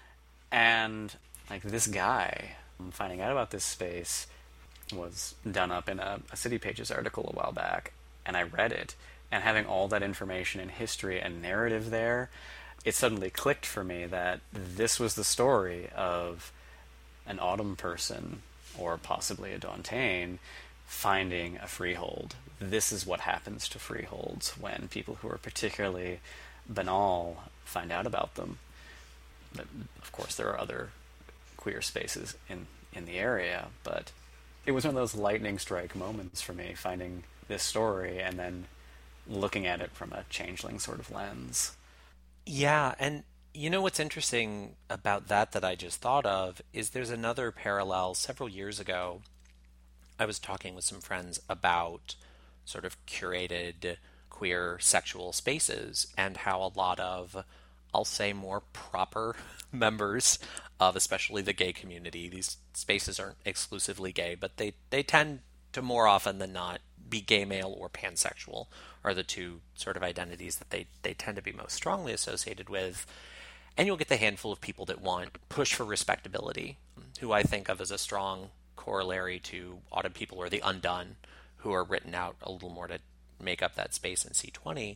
And, like, this guy, finding out about this space, was done up in a, a City Pages article a while back, and I read it, and having all that information and history and narrative there, it suddenly clicked for me that this was the story of an Autumn person, or possibly a Dauntain, finding a freehold. This is what happens to freeholds when people who are particularly banal find out about them. But of course, there are other queer spaces in, in the area, but it was one of those lightning strike moments for me, finding this story and then looking at it from a changeling sort of lens. Yeah, and you know what's interesting about that that I just thought of is there's another parallel. Several years ago, I was talking with some friends about sort of curated queer sexual spaces and how a lot of, I'll say, more proper members of especially the gay community, these spaces aren't exclusively gay, but they, they tend to more often than not be gay male or pansexual are the two sort of identities that they, they tend to be most strongly associated with. And you'll get the handful of people that want push for respectability, who I think of as a strong corollary to Autumn people or the Undone, who are written out a little more to make up that space in C twenty.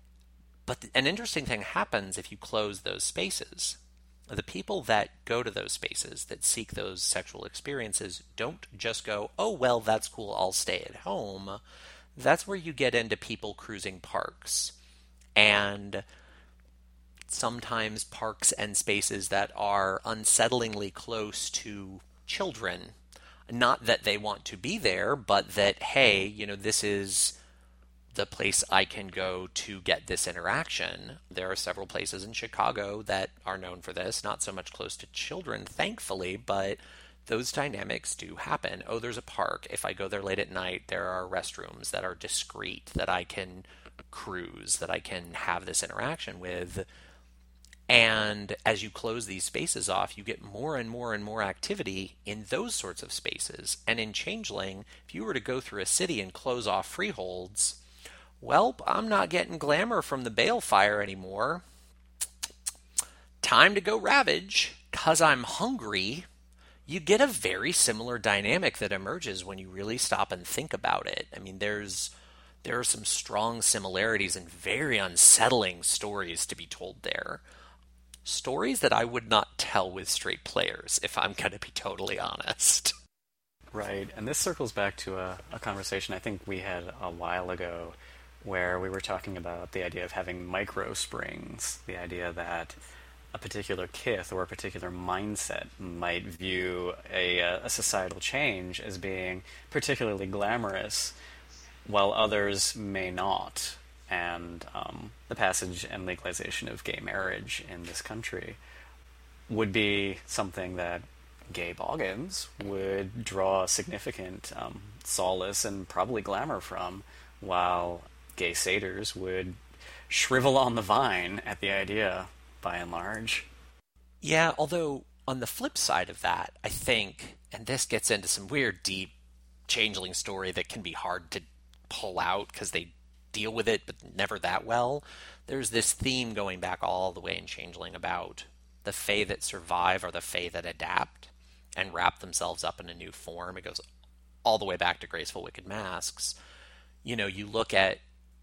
But an interesting thing happens if you close those spaces. The people that go to those spaces, that seek those sexual experiences, don't just go, oh, well, that's cool, I'll stay at home. That's where you get into people cruising parks. And sometimes parks and spaces that are unsettlingly close to children. Not that they want to be there, but that, hey, you know, this is the place I can go to get this interaction. There are several places in Chicago that are known for this, not so much close to children, thankfully, but those dynamics do happen. Oh, there's a park. If I go there late at night, there are restrooms that are discreet, that I can cruise, that I can have this interaction with. And as you close these spaces off, you get more and more and more activity in those sorts of spaces. And in Changeling, if you were to go through a city and close off freeholds, well, I'm not getting glamour from the balefire anymore. Time to go ravage, 'cause I'm hungry. You get a very similar dynamic that emerges when you really stop and think about it. I mean, there's there are some strong similarities and very unsettling stories to be told there. Stories that I would not tell with straight players, if I'm going to be totally honest. Right, and this circles back to a, a conversation I think we had a while ago where we were talking about the idea of having micro springs, the idea that a particular kith or a particular mindset might view a, a societal change as being particularly glamorous, while others may not. And um, the passage and legalization of gay marriage in this country would be something that gay boggins would draw significant um, solace and probably glamour from, while gay satyrs would shrivel on the vine at the idea, by and large. Yeah, although on the flip side of that, I think, and this gets into some weird, deep changeling story that can be hard to pull out because they deal with it, but never that well. There's this theme going back all the way in Changeling about the Fae that survive are the Fae that adapt and wrap themselves up in a new form. It goes all the way back to Graceful Wicked Masks. You know, you look at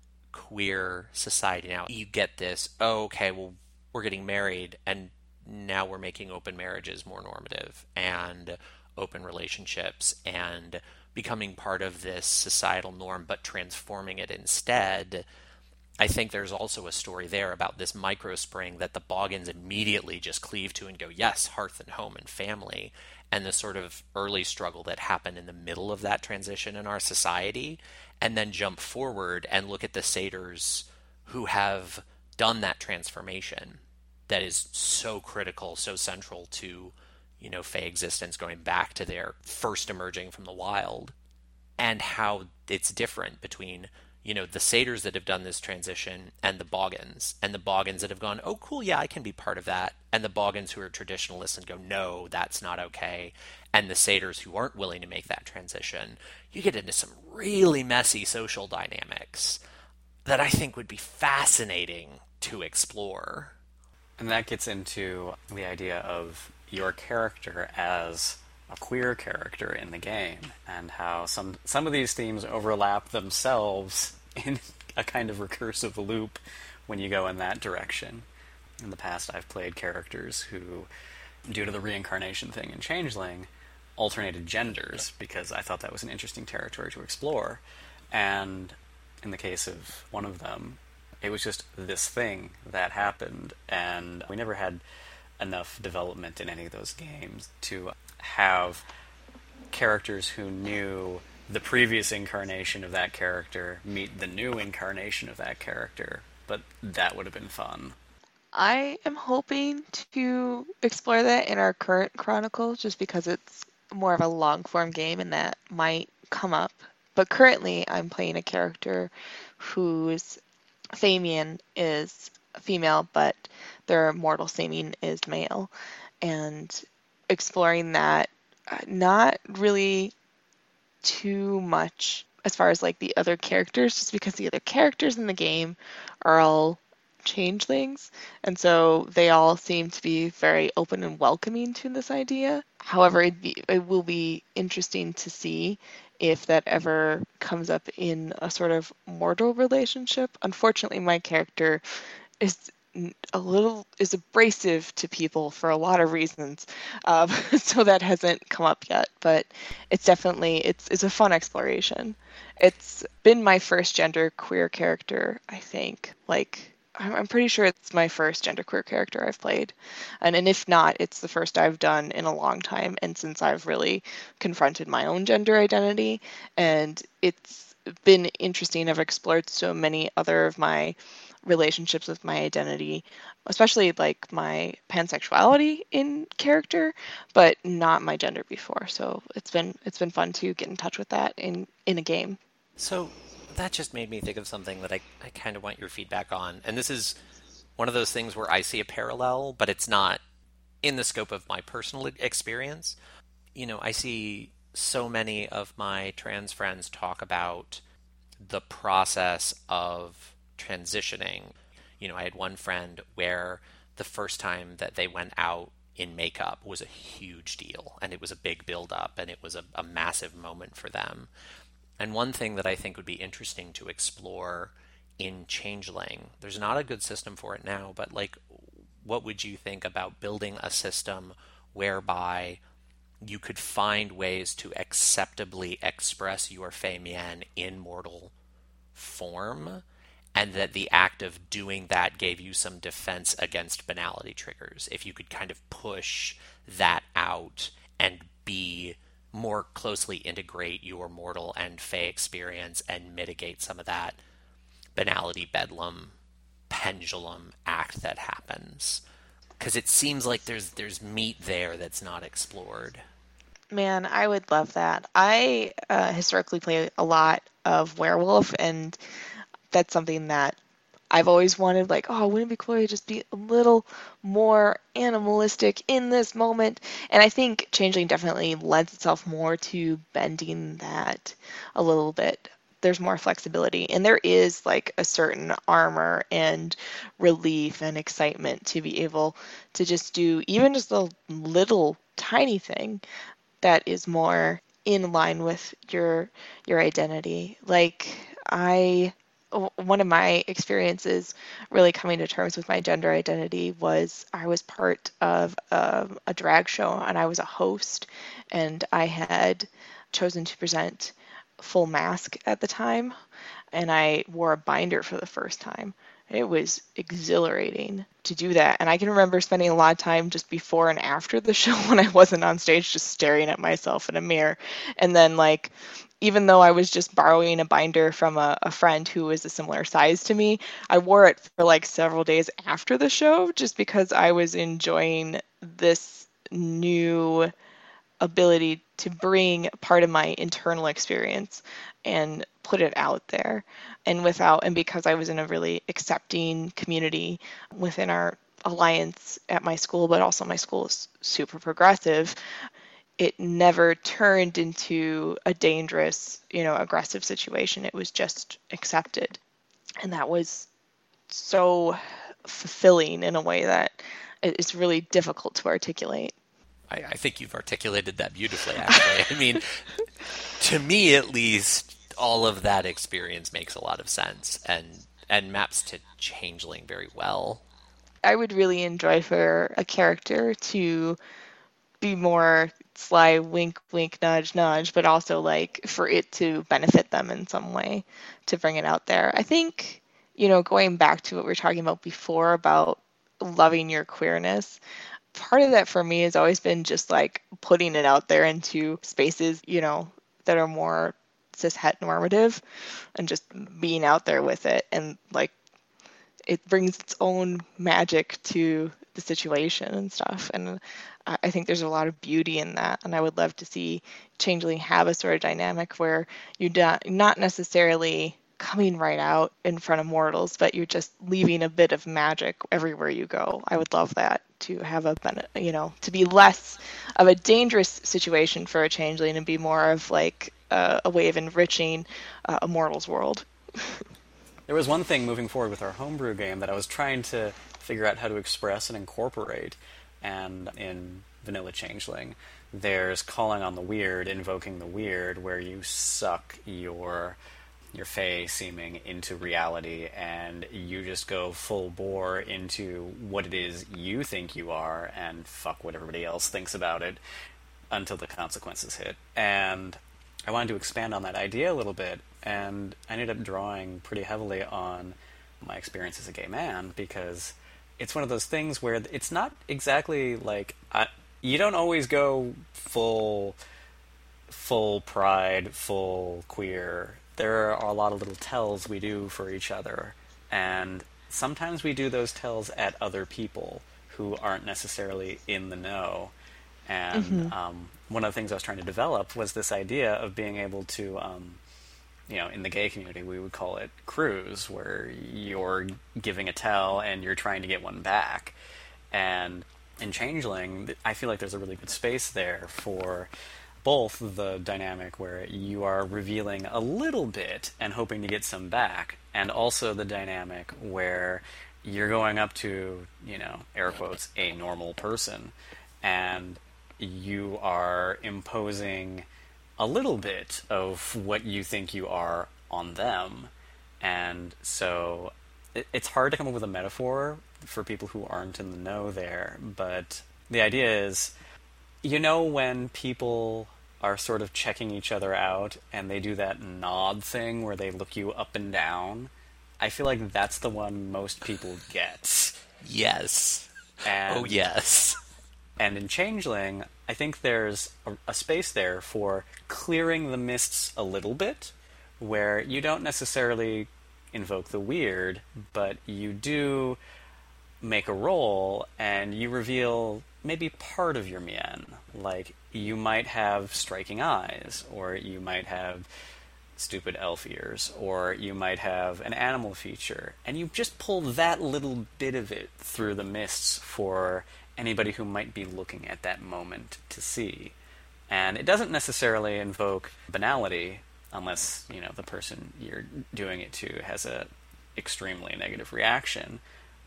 queer society now, you get this, oh, okay, well, we're getting married, and now we're making open marriages more normative, and open relationships, and becoming part of this societal norm, but transforming it instead. I think there's also a story there about this microspring that the Boggins immediately just cleave to and go, yes, hearth and home and family, and the sort of early struggle that happened in the middle of that transition in our society, and then jump forward and look at the satyrs who have done that transformation that is so critical, so central to, you know, Fae existence, going back to their first emerging from the wild, and how it's different between, you know, the satyrs that have done this transition and the Boggins, and the Boggins that have gone, oh, cool, yeah, I can be part of that, and the Boggins who are traditionalists and go, no, that's not okay, and the satyrs who aren't willing to make that transition. You get into some really messy social dynamics that I think would be fascinating to explore. And that gets into the idea of your character as a queer character in the game, and how some some of these themes overlap themselves in a kind of recursive loop when you go in that direction. In the past, I've played characters who, due to the reincarnation thing in Changeling, alternated genders, because I thought that was an interesting territory to explore. And in the case of one of them, it was just this thing that happened, and we never had enough development in any of those games to have characters who knew the previous incarnation of that character meet the new incarnation of that character, but that would have been fun. I am hoping to explore that in our current Chronicle, just because it's more of a long-form game and that might come up. But currently, I'm playing a character whose Thamian is female, but their mortal Thamian is male. And exploring that, uh, not really too much as far as like the other characters, just because the other characters in the game are all changelings, and so they all seem to be very open and welcoming to this idea. However, it'd be, it will be interesting to see if that ever comes up in a sort of mortal relationship. Unfortunately, my character is a little is abrasive to people for a lot of reasons, um, so that hasn't come up yet. But it's definitely it's it's a fun exploration. It's been my first gender queer character, I think, like I'm I'm pretty sure it's my first genderqueer character I've played. And, and if not, it's the first I've done in a long time. And since I've really confronted my own gender identity, and it's been interesting. I've explored so many other of my relationships with my identity, especially like my pansexuality in character, but not my gender before. So it's been it's been fun to get in touch with that in, in a game. So that just made me think of something that I, I kind of want your feedback on. And this is one of those things where I see a parallel, but it's not in the scope of my personal experience. You know, I see so many of my trans friends talk about the process of transitioning. You know, I had one friend where the first time that they went out in makeup was a huge deal, and it was a big build up, and it was a, a massive moment for them. And one thing that I think would be interesting to explore in Changeling, there's not a good system for it now, but like, what would you think about building a system whereby you could find ways to acceptably express your Fei Mian in mortal form, and that the act of doing that gave you some defense against banality triggers? If you could kind of push that out and be more closely integrate your mortal and Fey experience and mitigate some of that banality bedlam pendulum act that happens, because it seems like there's there's meat there that's not explored. Man, I would love that. I uh, historically play a lot of werewolf, and that's something that I've always wanted, like, oh, wouldn't it be cool to just be a little more animalistic in this moment? And I think Changeling definitely lends itself more to bending that a little bit. There's more flexibility, and there is like a certain armor and relief and excitement to be able to just do even just a little tiny thing that is more in line with your your identity. Like, I one of my experiences really coming to terms with my gender identity was I was part of a, a drag show, and I was a host, and I had chosen to present full mask at the time, and I wore a binder for the first time. It was exhilarating to do that. And I can remember spending a lot of time just before and after the show when I wasn't on stage just staring at myself in a mirror. And then, like, even though I was just borrowing a binder from a, a friend who was a similar size to me, I wore it for like several days after the show just because I was enjoying this new ability to bring part of my internal experience and put it out there. And without, and because I was in a really accepting community within our alliance at my school, but also my school is super progressive, it never turned into a dangerous, you know, aggressive situation. It was just accepted. And that was so fulfilling in a way that it's really difficult to articulate. I, I think you've articulated that beautifully, actually. I mean, to me at least, all of that experience makes a lot of sense and and maps to Changeling very well. I would really enjoy for a character to be more sly, wink, wink, nudge, nudge, but also like for it to benefit them in some way, to bring it out there. I think, you know, going back to what we were talking about before about loving your queerness, part of that for me has always been just like putting it out there into spaces, you know, that are more cis-het normative, and just being out there with it. And like, it brings its own magic to the situation and stuff. And I think there's a lot of beauty in that. And I would love to see Changeling have a sort of dynamic where you're not, not necessarily coming right out in front of mortals, but you're just leaving a bit of magic everywhere you go. I would love that, to have a, you know, to be less of a dangerous situation for a Changeling and be more of like a, a way of enriching uh, a mortal's world. There was one thing moving forward with our homebrew game that I was trying to figure out how to express and incorporate, and in Vanilla Changeling, there's calling on the weird, invoking the weird, where you suck your your Fae seeming into reality, and you just go full bore into what it is you think you are, and fuck what everybody else thinks about it, until the consequences hit. And I wanted to expand on that idea a little bit, and I ended up drawing pretty heavily on my experience as a gay man, because it's one of those things where it's not exactly like I, you don't always go full full pride, full queer. There are a lot of little tells we do for each other, and sometimes we do those tells at other people who aren't necessarily in the know. And mm-hmm. um, one of the things I was trying to develop was this idea of being able to, um, you know, in the gay community we would call it cruise, where you're giving a tell and you're trying to get one back. And in Changeling, I feel like there's a really good space there for both the dynamic where you are revealing a little bit and hoping to get some back, and also the dynamic where you're going up to, you know, air quotes, a normal person, and you are imposing a little bit of what you think you are on them. And so it, it's hard to come up with a metaphor for people who aren't in the know there, but the idea is, you know, when people are sort of checking each other out and they do that nod thing where they look you up and down, I feel like that's the one most people get. Yes. And, oh, yes. And in Changeling, I think there's a, a space there for clearing the mists a little bit, where you don't necessarily invoke the weird, but you do make a roll and you reveal maybe part of your mien. Like, you might have striking eyes, or you might have stupid elf ears, or you might have an animal feature, and you just pull that little bit of it through the mists for anybody who might be looking at that moment to see. And it doesn't necessarily invoke banality, unless, you know, the person you're doing it to has a extremely negative reaction.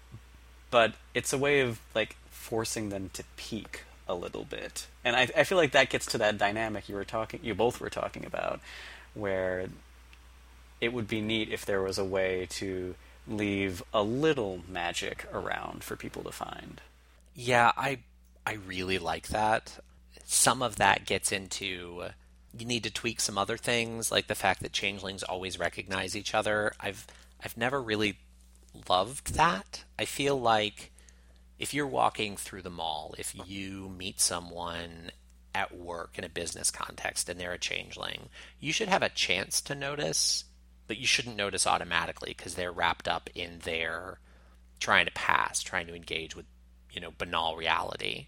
But it's a way of, like, forcing them to peek a little bit. And I, I feel like that gets to that dynamic you were talking, you both were talking about, where it would be neat if there was a way to leave a little magic around for people to find. Yeah, I I really like that. Some of that gets into, you need to tweak some other things, like the fact that changelings always recognize each other. I've I've never really loved that. I feel like if you're walking through the mall, if you meet someone at work in a business context and they're a changeling, you should have a chance to notice, but you shouldn't notice automatically because they're wrapped up in their trying to pass, trying to engage with, you know, banal reality.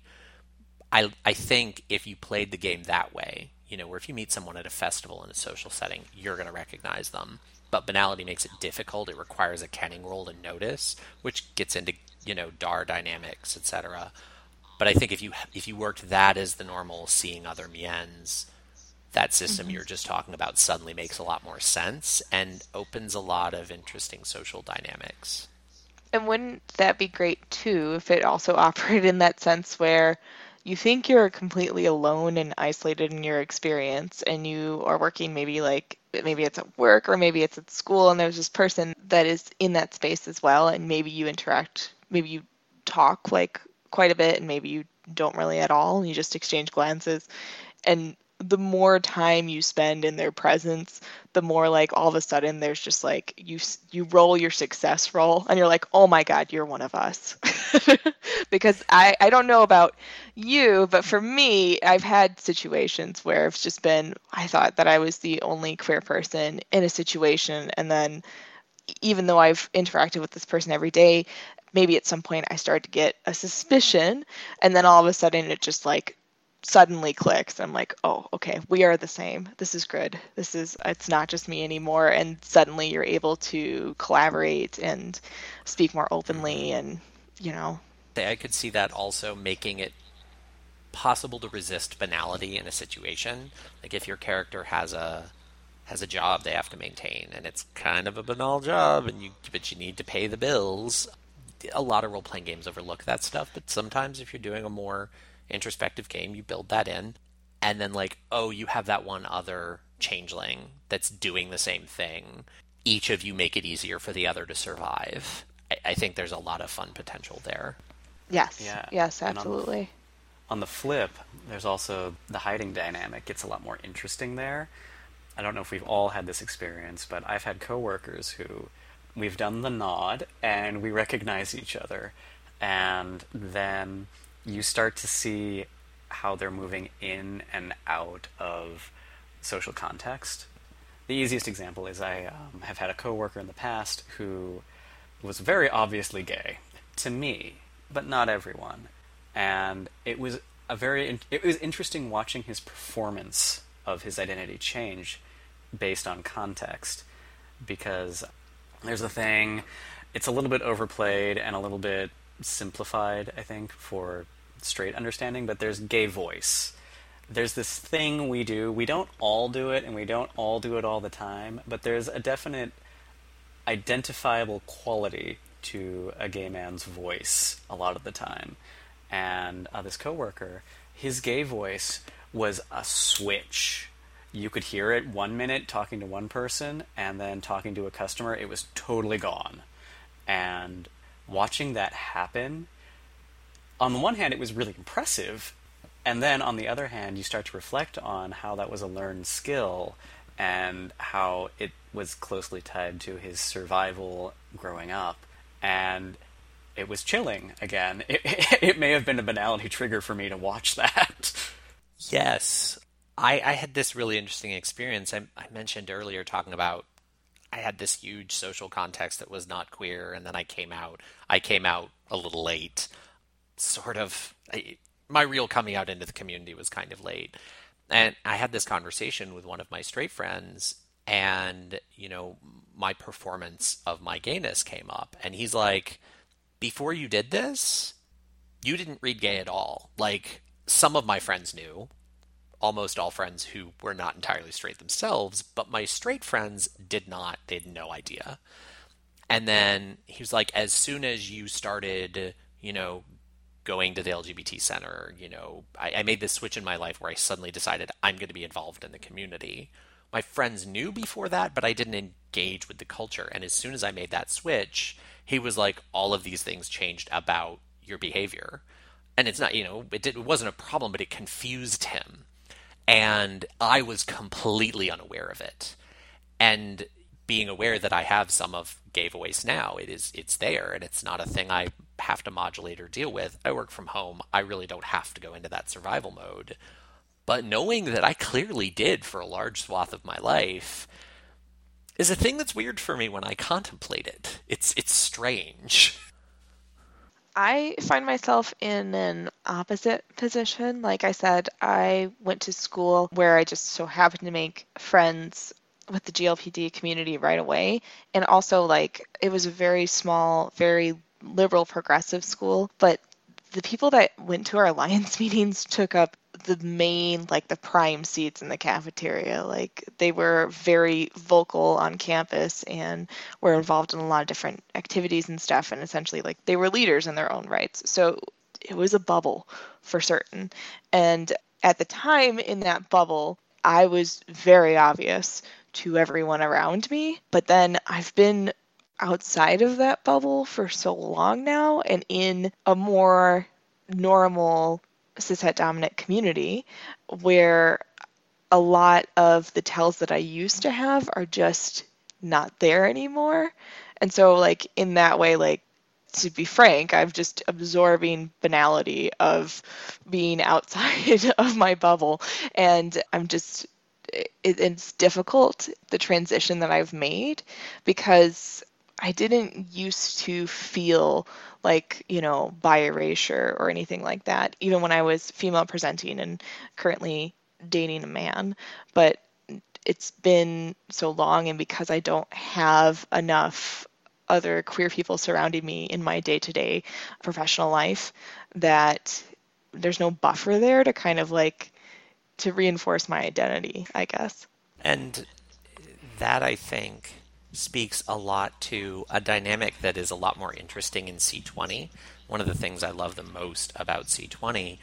I I think if you played the game that way, you know, where if you meet someone at a festival in a social setting, you're going to recognize them. But banality makes it difficult. It requires a kenning roll to notice, which gets into, you know, D A R dynamics, et cetera. But I think if you if you worked that as the normal seeing other miens, that system mm-hmm. you're just talking about suddenly makes a lot more sense and opens a lot of interesting social dynamics. And wouldn't that be great too if it also operated in that sense where you think you're completely alone and isolated in your experience, and you are working maybe like maybe it's at work or maybe it's at school, and there's this person that is in that space as well, and maybe you interact, maybe you talk like quite a bit, and maybe you don't really at all, and you just exchange glances. And the more time you spend in their presence, the more like all of a sudden there's just like you you roll your success roll and you're like, oh my God, you're one of us. Because I, I don't know about you, but for me, I've had situations where it's just been, I thought that I was the only queer person in a situation. And then even though I've interacted with this person every day, maybe at some point I started to get a suspicion, and then all of a sudden it just like suddenly clicks. I'm like, oh, okay, we are the same. This is good. This is, it's not just me anymore. And suddenly you're able to collaborate and speak more openly, and, you know. I could see that also making it possible to resist banality in a situation. Like if your character has a has a job they have to maintain, and it's kind of a banal job, and you but you need to pay the bills. A lot of role-playing games overlook that stuff, but sometimes if you're doing a more introspective game, you build that in. And then like, oh, you have that one other changeling that's doing the same thing. Each of you make it easier for the other to survive. I, I think there's a lot of fun potential there. Yes. Yeah. Yes, absolutely. On the, on the flip, there's also the hiding dynamic gets a lot more interesting there. I don't know if we've all had this experience, but I've had coworkers who we've done the nod, and we recognize each other. And then you start to see how they're moving in and out of social context. The easiest example is I um, have had a coworker in the past who was very obviously gay to me, but not everyone. And it was a very it was interesting watching his performance of his identity change based on context, because there's a thing, it's a little bit overplayed and a little bit simplified, I think, for straight understanding, but there's gay voice. There's this thing we do. We don't all do it, and we don't all do it all the time, but there's a definite identifiable quality to a gay man's voice a lot of the time. And uh, this coworker, his gay voice was a switch. You could hear it one minute talking to one person, and then talking to a customer, it was totally gone. And watching that happen, on the one hand, it was really impressive, and then on the other hand, you start to reflect on how that was a learned skill and how it was closely tied to his survival growing up. And it was chilling again. It, it may have been a banality trigger for me to watch that. Yes. I, I had this really interesting experience. I, I mentioned earlier talking about I had this huge social context that was not queer, and then I came out. I came out a little late. Sort of, I, my real coming out into the community was kind of late. And I had this conversation with one of my straight friends, and, you know, my performance of my gayness came up. And he's like, before you did this, you didn't read gay at all. Like, some of my friends knew, almost all friends who were not entirely straight themselves, but my straight friends did not. They had no idea. And then he was like, as soon as you started, you know, going to the L G B T center, you know, I, I made this switch in my life where I suddenly decided I'm going to be involved in the community. My friends knew before that, but I didn't engage with the culture. And as soon as I made that switch, he was like, all of these things changed about your behavior. And it's not, you know, it, did, it wasn't a problem, but it confused him. And I was completely unaware of it. And being aware that I have some of gay voice now, it is, it's there, and it's not a thing I have to modulate or deal with. I work from home. I really don't have to go into that survival mode. But knowing that I clearly did for a large swath of my life is a thing that's weird for me when I contemplate it. It's it's strange. I find myself in an opposite position. Like I said, I went to school where I just so happened to make friends with the G L P D community right away. And also, like, it was a very small, very liberal progressive school, but the people that went to our alliance meetings took up the main, like, the prime seats in the cafeteria. Like, they were very vocal on campus and were involved in a lot of different activities and stuff, and essentially, like, they were leaders in their own rights. So it was a bubble for certain. And at the time in that bubble, I was very obvious to everyone around me. But then I've been outside of that bubble for so long now, and in a more normal cishet dominant community where a lot of the tells that I used to have are just not there anymore. And so, like, in that way, like, to be frank, I'm just absorbing banality of being outside of my bubble, and I'm just it, it's difficult, the transition that I've made, because I didn't used to feel like, you know, bi erasure or anything like that, even when I was female presenting and currently dating a man. But it's been so long, and because I don't have enough other queer people surrounding me in my day-to-day professional life, that there's no buffer there to kind of like to reinforce my identity, I guess. And that, I think, speaks a lot to a dynamic that is a lot more interesting in C twenty. One of the things I love the most about C twenty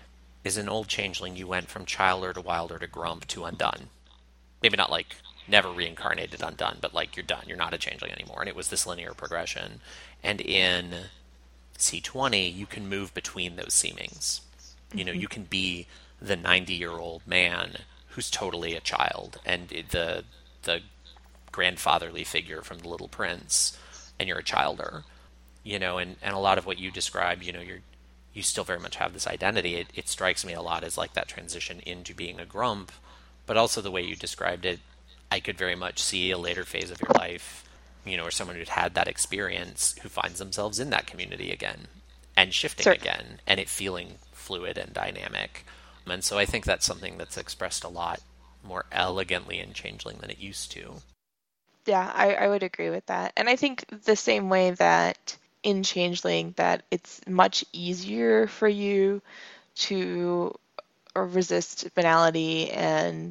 is in Old Changeling you went from Childer to Wilder to Grump to Undone. Maybe not like never reincarnated Undone, but like you're done. You're not a changeling anymore. And it was this linear progression. And in C twenty, you can move between those seemings. Mm-hmm. You know, you can be the ninety-year-old man who's totally a child, and the the grandfatherly figure from The Little Prince, and you're a childer, you know, and, and a lot of what you described, you know, you're you still very much have this identity. It, it strikes me a lot as like that transition into being a grump, but also the way you described it, I could very much see a later phase of your life, you know, or someone who'd had that experience who finds themselves in that community again and shifting Sure. again and it feeling fluid and dynamic. And so I think that's something that's expressed a lot more elegantly in Changeling than it used to. Yeah, I, I would agree with that. And I think the same way that in Changeling that it's much easier for you to resist banality and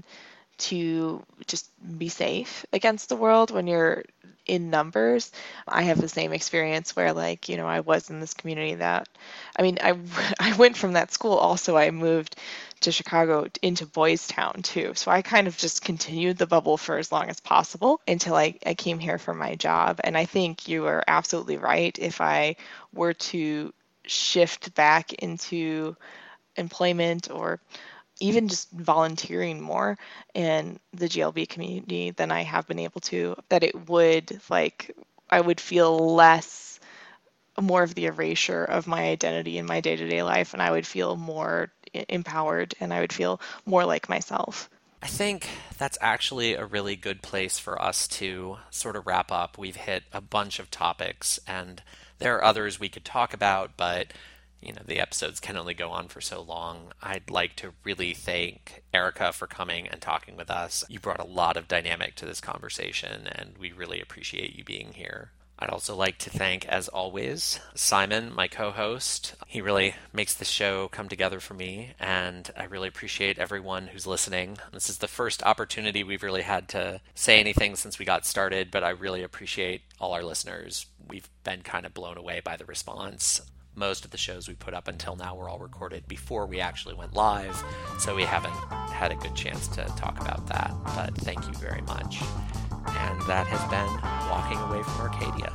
to just be safe against the world when you're in numbers. I have the same experience where, like, you know, I was in this community that, I mean, I, I went from that school. Also, I moved to Chicago into Boys Town too. So I kind of just continued the bubble for as long as possible until I, I came here for my job. And I think you are absolutely right. If I were to shift back into employment or even just volunteering more in the G L B community than I have been able to, that it would, like, I would feel less, more of the erasure of my identity in my day-to-day life, and I would feel more empowered and I would feel more like myself. I think that's actually a really good place for us to sort of wrap up. We've hit a bunch of topics and there are others we could talk about, but you know, the episodes can only go on for so long. I'd like to really thank Erica for coming and talking with us. You brought a lot of dynamic to this conversation, and we really appreciate you being here. I'd also like to thank, as always, Simon, my co-host. He really makes the show come together for me, and I really appreciate everyone who's listening. This is the first opportunity we've really had to say anything since we got started, but I really appreciate all our listeners. We've been kind of blown away by the response. Most of the shows we put up until now were all recorded before we actually went live, so we haven't had a good chance to talk about that, but thank you very much. And that has been Walking Away from Arcadia.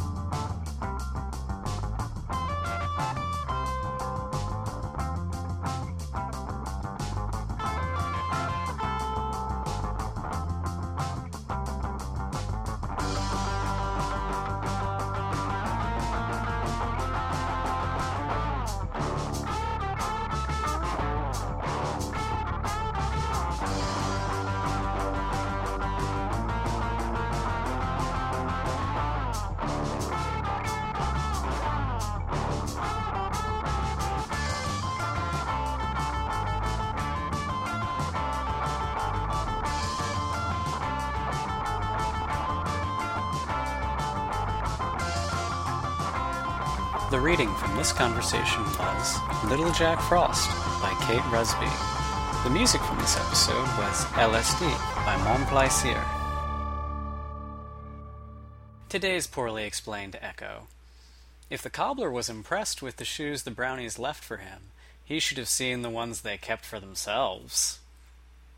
The reading from this conversation was Little Jack Frost by Kate Rusby. The music from this episode was L S D by Mon Plaisir. Today's poorly explained echo. If the cobbler was impressed with the shoes the brownies left for him, he should have seen the ones they kept for themselves.